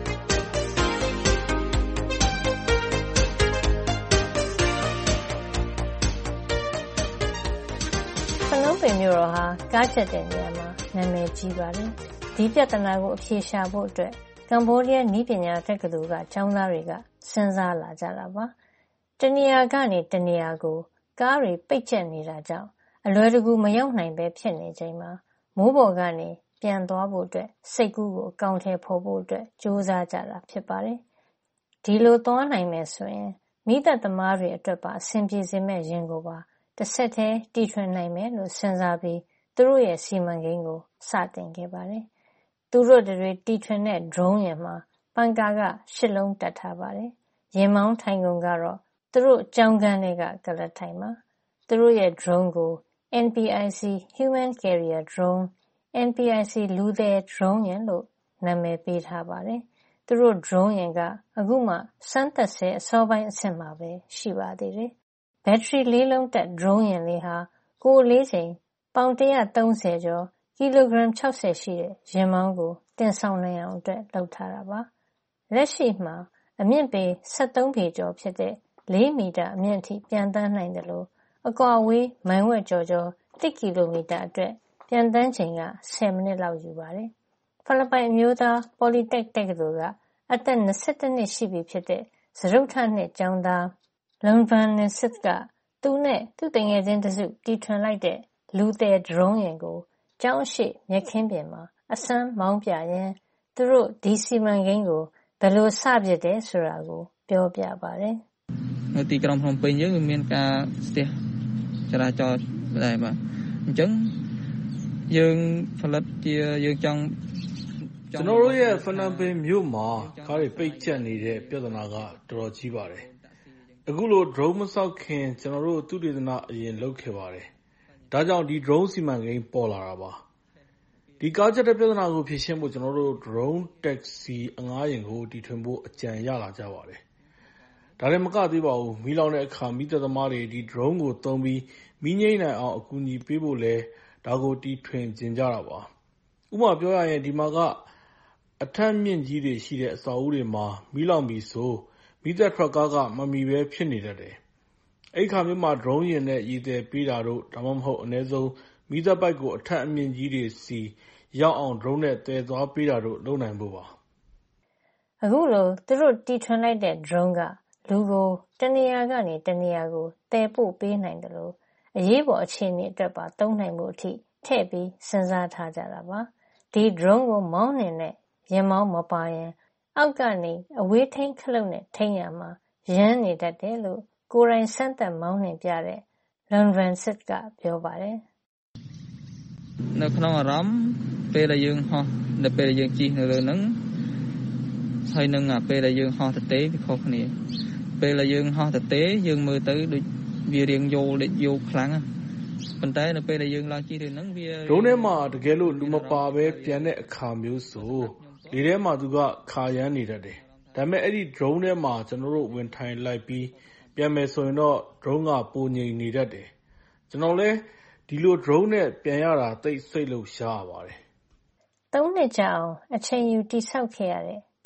S10: ဖနွမ်ပင်မြို့တော်ဟာကားကျက်တဲ့နေရာမှာနာမည်ကြီးပါတယ်ဒီပြဿနာကိုအဖြေရှာဖို့အတွက်ကမ္ဘောဒီးယားနည်းပညာတက္ကသိုလ်ကကျောင်းသားတွေကစဉ်းစားလာကြတာပါတနေရာကနေတနေရာကိုကားတွေပိတ်ကျက်နေတာကြောင့်အလွယ်တကူမရောက်နိုင်ပဲဖြစ်နေချိန်မှာမိုးပေါ်ကနေပြန်သွားဖို့အတွက်စိတ်ကူးကိုအကောင်အထည်ဖော်ဖို့အတွက်ကြိုးစားကြတာဖြစ်ပါတယ်။ဒီလိုသွားနိုင်မယ်ဆိုရင်မိသက်သမားတွေအတွက်ပါအဆင်ပြေစေမဲ့ရင်ကိုပါတစ်ဆက်တည်းတီထွင်နိုင်မယ်လို့စဉ်းစားပြီးသူတို့ရဲ့စီမံကိန်းကိုစတင်ခဲ့ပါတယ်။သူတို့တွေတီထွင်တဲ့ drone ယာဉ်မှာပန်ကာက8လုံးတက်ထားပါတယ်။ယာဉ်မောင်းထိုင်ကုန်ကတော့သူတို့ကြောင်းကန်းတွေကကလတ်ထိုင်မှာသူတို့ရဲ့ drone ကို NPIC Human Carrier Drone NPIC လူသည် drone ယာဉ်လို့နာမည်ပေးထားပါတယ်သူတို့ drone ယာဉ်ကအခုမှစမ်းသပ်ဆဲအစောပိုင်းအဆင့်မှာပဲရှိပါသေးတယ်ဘက်ထရီ၄လုံးတက် drone ယာဉ်လေးဟာကိုယ်လေးချိန်ပေါင်130ကျော်ကီလိုဂရမ်60ရှိတဲ့ယာဉ်မောင်းကိုတင်ဆောင်နိုင်အောင်အတွက်လုပ်ထားတာပါလက်ရှိမှာအမြင့်ပေ73ပေကျော်ဖြစ်တဲ့4မီတာအမြင့်အထိပြန်တန်းနိုင်တယ်လို့အကွာအဝေးမိုင်ဝက်ကျော်1ကီလိုမီတာအတွက်ပြန်တန်းချိန်က10မိနစ်လောက်ယူပါတယ်။ဖိလစ်ပိုင်အမျိုးသားပေါ်လီတက်တက္ကသိုလ်ကအသက်21နှစ်ရှိပြီဖြစ်တဲ့စတုတ္ထနှစ်ကျောင်းသားလွန်ဗန်နစ်စစ်ကသူနဲ့သူ့တငယ်ချင်းတစုတီထွင်လိုက်တဲ့လူသည် drone ယာဉ်ကိုကျောင်းရှိမြက်ခင်းပြင်မှာအစမ်းမောင်းပြရင်သူတို့ဒီစီမံကိန်းကိုဘယ်လိုစပြစ်တယ်ဆိုတာကိုပြောပြပါတယ်
S11: ။នៅទីក្រុងភ្នំពេញយើងមានការស្ទះចរាចរណ៍ដែរបាទអញ្ចឹងយើងផលិតជាយើងចង់
S12: ကျွန်တော်တို့ရဲ့ဖနမ်ပင်မြို့မှာကားတွေပိတ်ကျက်နေတဲ့ပြဿနာကတော်တော်ကြီးပါတယ်အခုလို drone မဆောက်ခင်ကျွန်တော်တို့သုတေသနအရင်လုပ်ခဲ့ပါတယ်ဒါကြောင့်ဒီ drone စီမံကိန်းပေါ်လာတာပါဒီကားကျက်တဲ့ပြဿနာကိုဖြေရှင်းဖို့ကျွန်တော်တို့ drone taxi အငှားယာဉ်ကိုတီထွင်ဖို့အကြံရလာကြပါတယ်ဒါလည်းမကသေးပါဘူးမီးလောင်တဲ့အခါမီးသတ်သမားတွေဒီ drone ကိုသုံးပြီးမီးငြိမ်းနိုင်အောင်အကူအညီပေးဖို့လဲဒါကိုတီထွင်ကျင်ကြတာပါဥပမာပြောရရင်ဒီမှာကအထက်မြင့်ကြီးတွေရှိတဲ့အဆောက်အဦတွေမှာမီးလောင်ပြီဆိုမီးသတ်ထရပ်ကားကမမီပဲဖြစ်နေတတ်တယ်အဲ့ခါမျိုးမှာ drone ယာဉ်နဲ့ရေသယ်ပေးတာတို့ဒါမှမဟုတ်အနည်းဆုံးမီးသတ်ပိုက်ကိုအထက်အမြင့်ကြီးတွေစီရောက်အောင် drone နဲ့သယ်သွားပေးတာတို့လုပ်နိုင်ဖို့ပါ
S10: အခုလိုသူတို့တီထွင်လိုက်တဲ့ drone ကလူကိုတနေရာကနေတနေရာကိုသယ်ပို့ပေးနိုင်တယ်လို့အရေးပေါ်အခြေအနေအတွက်ပါသုံးနိုင်မှုအထိထည့်ပြီးစဉ်းစားထားကြတာပါဒီ drone ကိုမောင်းနေတဲ့ယာဉ်မောင်းမပါရင်အောက်ကနေအဝေးထိန်းခလုတ်နဲ့ထိန်းရမှာရမ်းနေတတ်တယ်လို့ကိုယ်တိုင်စမ်းသပ်မောင်းနှင်ပြတဲ့လွန်ဗန်စစ်ကပြောပါတယ်
S11: នៅក្នុងអារម្មណ៍ពេលដែលយើងហោះនៅពេលដែលយើងជិះនៅលើហ្នឹងហើយនឹងពេលដែលយើងហោះទទេវាខុសគ្នាពេលដែលយើងហោះទទេយើងមើលទៅដូចវារៀងយោលខ្លាំងប៉ុន្តែនៅពេលដែលយើងឡើងជិះទៅហ្នឹងវា
S12: drone ထဲမှာတကယ်လို့လူမပါပဲပြန်တဲ့အခါမျိုးဆိုလေထဲမှာသူကခါရမ်းနေတတ်တယ်ဒါပေမဲ့အဲ့ဒီ drone ထဲမှာကျွန်တော်တို့ဝင်ထိုင်လိုက်ပြီးပြန်မယ်ဆိုရင်တော့ drone ကပိုငြိမ်နေတတ်တယ်ကျွန်တော်လဲဒီလို drone နဲ့ပြန်ရတာသိပ်စိတ်လှုပ်ရှားပါတယ်
S10: 3နှစ်ကြာအောင်အချိန်ယူတိဆောက်ခဲ့ရတဲ့သူ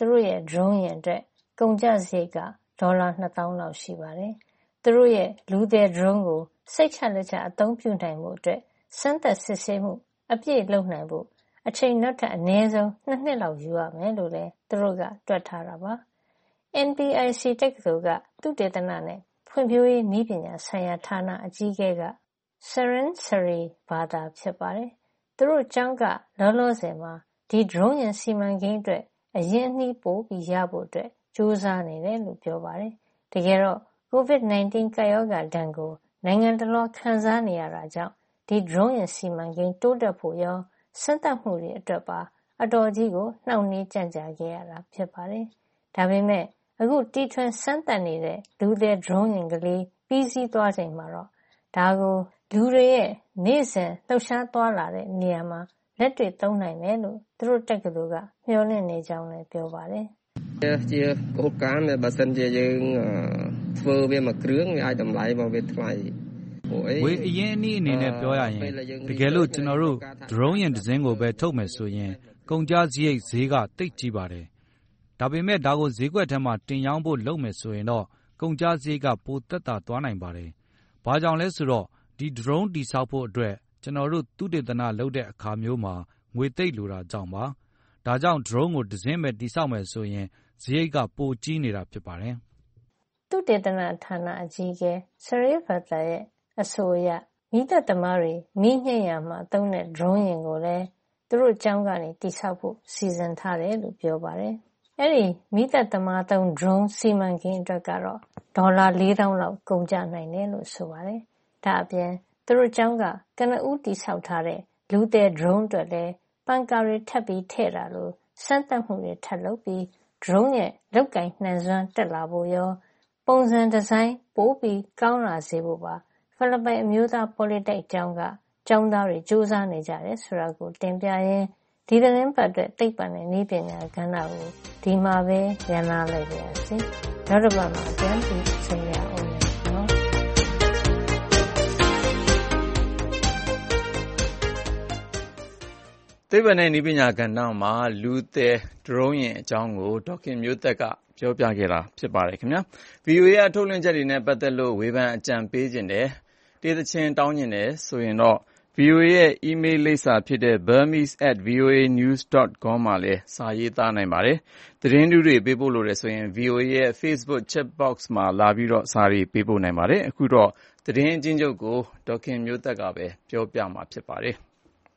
S10: သူတို့ရဲ့ drone ယာဉ်အတွက်ကုန်ကျစရိတ်က$2,000 လောက်ရှိပါတယ်။သူတို့ရဲ့လူသယ် drone ကိုစိတ်ချလက်ချအသုံးပြုနိုင်ဖို့အတွက်စမ်းသပ်စစ်ဆေးမှုအပြည့်လုပ်နိုင်ဖို့အချိန်နောက်ထပ်အနည်းဆုံး2 နှစ်လောက်ယူရမယ်လို့လည်းသူတို့ကတွက်ထားတာပါ။ NPIC တက္ကသိုလ်ကသုတေသနနဲ့ဖွံ့ဖြိုးရေးနည်းပညာဆိုင်ရာဌာနအကြီးအကဲက Sarin Srivatsaa ဖြစ်ပါတယ်။သူတို့ကျောင်းကလောလောဆယ်မှာဒီ drone ယာဉ်စီမံကိန်းအတွက်အရင်းအနှီးပိုရဖို့အတွက်ကြိုးစားနေတယ်လို့ပြောပါတယ်။တကယ်တော့ COVID-19 ကပ်ရောဂါဒဏ်ကိုနိုင်ငံတလွှားခံစားနေရတာကြောင့်ဒီ drone ယာဉ်စီမံကိန်းတိုးတက်ဖို့ရောစမ်းသပ်မှုတွေအတွက်ပါအတော်ကြီးကိုနှောင့်နှေးကြန့်ကြာခဲ့ရတာဖြစ်ပါတယ်။ဒါပေမဲ့အခုတီထွင်စမ်းသပ်နေတဲ့လူသယ် drone ယာဉ်ကလေးပြီးစီးသွားချိန်မှာတော့ဒါကိုလူတွေရဲ့နေ့စဉ်လှုပ်ရှားသွားလာတဲ့နေရာမှာလက်တွေ့သုံးနိုင်မယ်လို့သူတို့တက္ကသိုလ်ကမျှော်လင့်နေကြောင်းလည်းပြောပါတယ်
S5: ။ជាកោការដែលបើសិនជាយើងធ្វើវាមួយគ្រឿងវាអាចតម្លៃរបស់វាថ្លៃ
S9: ဝေအရင်အနည်းအနေနဲ့ပြောရရင်တကယ်လို့ကျွန်တော်တို့ drone ယာဉ်တစ်စင်းကိုပဲထုတ်မယ်ဆိုရင်ကုန်ကျစရိတ်ဈေးကတိတ်ကြီးပါတယ်။ဒါပေမဲ့ဒါကိုဈေးကွက်ထဲမှာတင်ရောင်းဖို့လုပ်မယ်ဆိုရင်တော့ကုန်ကျစရိတ်ကပိုသက်သာသွားနိုင်ပါတယ်။ဘာကြောင့်လဲဆိုတော့ဒီ drone တည်ဆောက်ဖို့အတွက်ကျွန်တော်တို့သုတေသနလုပ်တဲ့အခါမျိုးမှာငွေသိပ်လိုတာကြောင့်ပါ။ဒါကြောင့် drone ကိုတစ်စင်းပဲတည်ဆောက်မယ်ဆိုရင်စရိတ်ကပိုကြီးနေတာဖြစ်ပါတယ်
S10: ။သုတေသနဌာနအကြီးအကဲ Srivatsaa ရဲ့အဆိုအရမီးသတ်သမားတွေမီးညှိရာမှာသုံးတဲ့ drone ယာဉ်ကိုလည်းသူတို့ကျောင်းကနေတည်ဆောက်ဖို့စီစဉ်ထားတယ်လို့ပြောပါတယ်။အဲဒီမီးသတ်သမားသုံး drone စီမံကိန်းအတွက်ကတော့$4,000 လောက်ကုန်ကျနိုင်တယ်လို့ဆိုပါတယ်။ဒါအပြင်သူတို့ကျောင်းကကနဦးတည်ဆောက်ထားတဲ့လူသယ် drone အတွက်လည်းပန်ကာတွေထပ်ပြီးထည့်တာလို့စမ်းသပ်မှုတွေထပ်လုပ်ပြီး drone ရဲ့လုပ်ကိုင်နိုင်စွမ်းတက်လာဖို့ရောပုံစံဒီဇိုင်းပိုပြီးကောင်းလာစေဖို့ပါဖိလစ်ပိုင်အမျိုးသားပေါ်လီတက်ကျောင်းကကျောင်းသားတွေစူးစမ်းနေကြတယ်ဆိုတာကိုတင်ပြရင်းဒီသတင်းပတ်အတွက်သိပ္ပံနဲ့နည်းပညာကဏ္ဍကိုဒီမှာပဲရန်နာလိုက်ပါရစေ။နောက်တစ်ပတ်မှာပြန်ပြီးဆုံရအောင်နော်။
S2: သိပ္ပံနဲ့နည်းပညာကဏ္ဍမှာလူသယ် drone ယာဉ်အကြောင်းကိုဒေါက်ခင်မျိုးသက်ကပြောပြခဲ့တာဖြစ်ပါတယ်ခင်ဗျာ။ VOA ရဲ့ထုတ်လွှင့်ချက်တွေနဲ့ပတ်သက်လို့ဝေဖန်အကြံပေးခြင်းတယ်တေးသချင်းတောင်းခြင်းတယ်ဆိုရင်တော့ VOA ရဲ့ email လိပ်စာဖြစ်တဲ့ burmese@voanews.com မှာလည်းစာရေးသားနိုင်ပါတယ်။သတင်းတွေပေးပို့လို့ရဆိုရင် VOA ရဲ့ Facebook chat box မှာလာပြီးတော့စာတွေပေးပို့နိုင်ပါတယ်။အခုတော့သတင်းအချင်းချုပ်ကိုဒေါက်ခင်မျိုးသက်ကပဲပြောပြမှာဖြစ်ပါတယ်။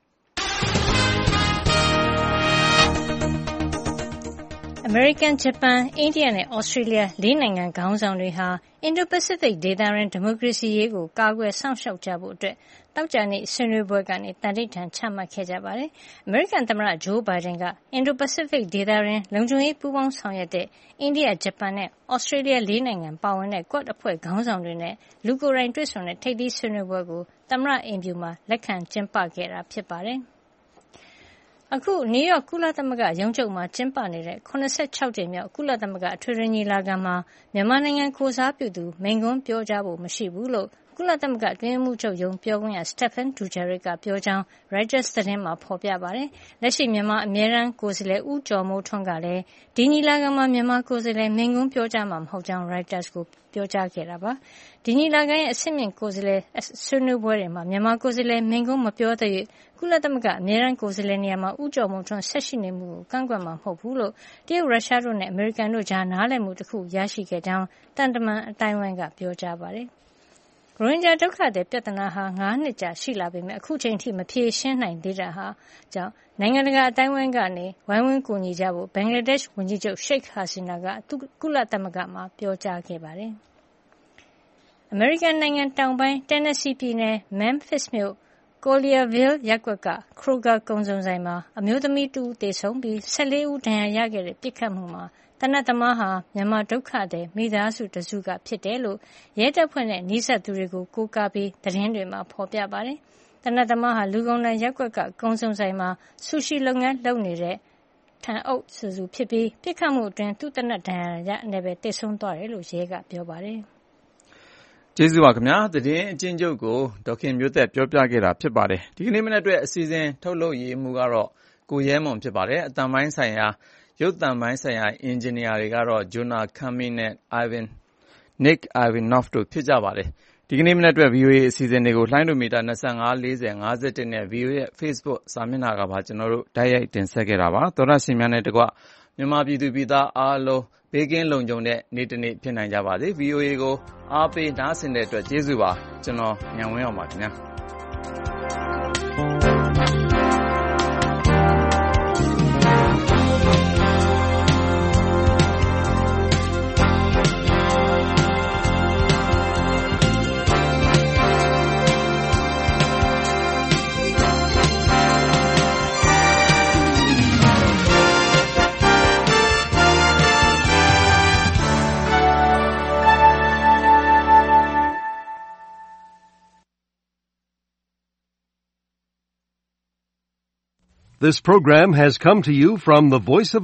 S10: အမေရိကန်၊ဂျပန်၊အိန္ဒိယနဲ့ဩစတြေးလျ4နိုင်ငံခေါင်းဆောင်တွေဟာအင်ဒို-ပစိဖိတ်ဒေသတွင်းဒီမိုကရေစီရေးကိုကာကွယ်စောင့်ရှောက်ကြဖို့အတွက်သောကြာနေ့ဆွေးနွေးပွဲကနေသန္နိဋ္ဌာန်ချမှတ်ခဲ့ကြပါတယ်။အမေရိကန်သမ္မတဂျိုးဘိုင်ဒန်ကအင်ဒို-ပစိဖိတ်ဒေသတွင်းလုံခြုံရေးပူးပေါင်းဆောင်ရွက်တဲ့အိန္ဒိယ၊ဂျပန်နဲ့ဩစတြေးလျ4နိုင်ငံပါဝင်တဲ့ Quad အဖွဲ့ခေါင်းဆောင်တွေနဲ့လူကိုယ်တိုင်တွေ့ဆုံတဲ့ထိပ်သီးဆွေးနွေးပွဲကိုသမ္မတအိမ်ဖြူမှာလက်ခံကျင်းပခဲ့တာဖြစ်ပါတယ်။အခုနယူးယောက်ကုလသမဂ္ဂရုံးချုပ်မှာကျင်းပနေတဲ့76ကြိမ်မြောက်ကုလသမဂ္ဂအထွေထွေညီလာခံမှာမြန်မာနိုင်ငံကိုယ်စားပြုသူမိန့်ခွန်းပြောကြားဖို့မရှိဘူးလို့ကုလသမဂ္ဂအတွင်းရေးမှူးချုပ်ရုံးပြောခွင့်ရ Stéphane Dujarric ကပြောကြောင်း Reuters သတင်းမှာဖော်ပြပါတယ်။လက်ရှိမြန်မာအမြဲတမ်းကိုယ်စားလှယ်ဦးကျော်မိုးထွန်းကလည်းဒီညီလာခံမှာမြန်မာကိုယ်စားလှယ်မိန့်ခွန်းပြောကြားမှာမဟုတ်ကြောင်း Reuters ကိုပြောကြားခဲ့တာပါ။ဒီညီလာခံရဲ့အဆင့်မြင့်ကိုယ်စားလှယ်ဆွေးနွေးပွဲတွေမှာမြန်မာကိုယ်စားလှယ်မိန့်ခွန်းမပြောသရွေ့ကုလသမဂ္ဂအမြဲတမ်းကိုယ်စားလှယ်နေရာမှာဦးကျော်မိုးထွန်းဆက်ရှိနေမှုကိုကန့်ကွက်မှာမဟုတ်ဘူးလို့တရုတ်၊ရုရှားတို့နဲ့အမေရိကန်တို့ကြားနားလည်မှုတခုရရှိခဲ့ကြောင်းသံတမန်အသိုင်းအဝိုင်းကပြောကြားပါတယ်။ရိုဟင်ဂျာဒုက္ခသည်ပြဿနာဟာ5 နှစ်ကြာရှိလာပေမယ့်အခုချိန်ထိမဖြေရှင်းနိုင်သေးတာကြောင့်နိုင်ငံတကာအသိုင်းအဝိုင်းကနေဝိုင်းဝန်းကူညီကြဖို့ဘင်္ဂလားဒေ့ရှ်ဝန်ကြီးချုပ်ရှိတ်ဟာစီနာကကုလသမဂ္ဂမှာပြောကြားခဲ့ပါတယ်။အမေရိကန်နိုင်ငံတောင်ပိုင်း Tennessee ပြည်နယ် Memphis မြို့ Collierville ရပ်ကွက်က Kroger ကုန်စုံဆိုင်မှာအမျိုးသမီးတဦးသေဆုံးပြီး14ဦးဒဏ်ရာရခဲ့တဲ့ပစ်ခတ်မှုမှာသေနတ်သမားဟာမြန်မာဒုက္ခသည်မိသားစုတစုကဖြစ်တယ်လို့ရဲတပ်ဖွဲ့နဲ့နီးစပ်သူတွေကိုကိုးကားပြီးသတင်းတွေမှာဖော်ပြပါတယ်။သေနတ်သမားဟာလူကုန်တန်းရပ်ကွက်ကကုန်စုံဆိုင်မှာဆူရှီလုပ်ငန်းလုပ်နေတဲ့ထန်အုပ်စုဖြစ်ပြီးပစ်ခတ်မှုအတွင်းသူ့သေနတ်ဒဏ်ရာရနဲ့ပဲသေဆုံးသွားတယ်လို့ရဲကပြောပါတယ်
S2: ။ကျေးဇူးပါခင်ဗျာသတင်းအချင်းချုပ်ကိုဒေါက်ခင်မျိုးသက်ပြောပြခဲ့တာဖြစ်ပါတယ်ဒီကနေ့မနေ့အတွက်အစီအစဉ်ထုတ်လုပ်ရေးမှုကတော့ကိုရဲမွန်ဖြစ်ပါတယ်အတန်ပိုင်းဆိုင်ရာရုပ်သံပိုင်းဆိုင်ရာအင်ဂျင်နီယာတွေကတော့ Jonah Cumming နဲ့ Nick Ivanov တို့ဖြစ်ကြပါတယ်။ဒီကနေ့မနက်အတွက် VOA အစီအစဉ်တွေကိုလှိုင်းဒိုမီတာ25 40 51နဲ့ VOA ရဲ့ Facebook စာမျက်နှာကပါကျွန်တော်တို့တိုက်ရိုက်တင်ဆက်ခဲ့တာပါ။သောရရှင်များနဲ့တကွမြန်မာပြည်သူပြည်သားအားလုံးဘေးကင်းလုံခြုံတဲ့နေ့တစ်နေ့ဖြစ်နိုင်ကြပါစေ။ VOA ကိုအားပေးနားဆင်တဲ့အတွက်ကျေးဇူးပါ။ကျွန်တော်ညံဝင်းအောင်ပါခင်ဗျာ။
S13: This program has come to you from the Voice of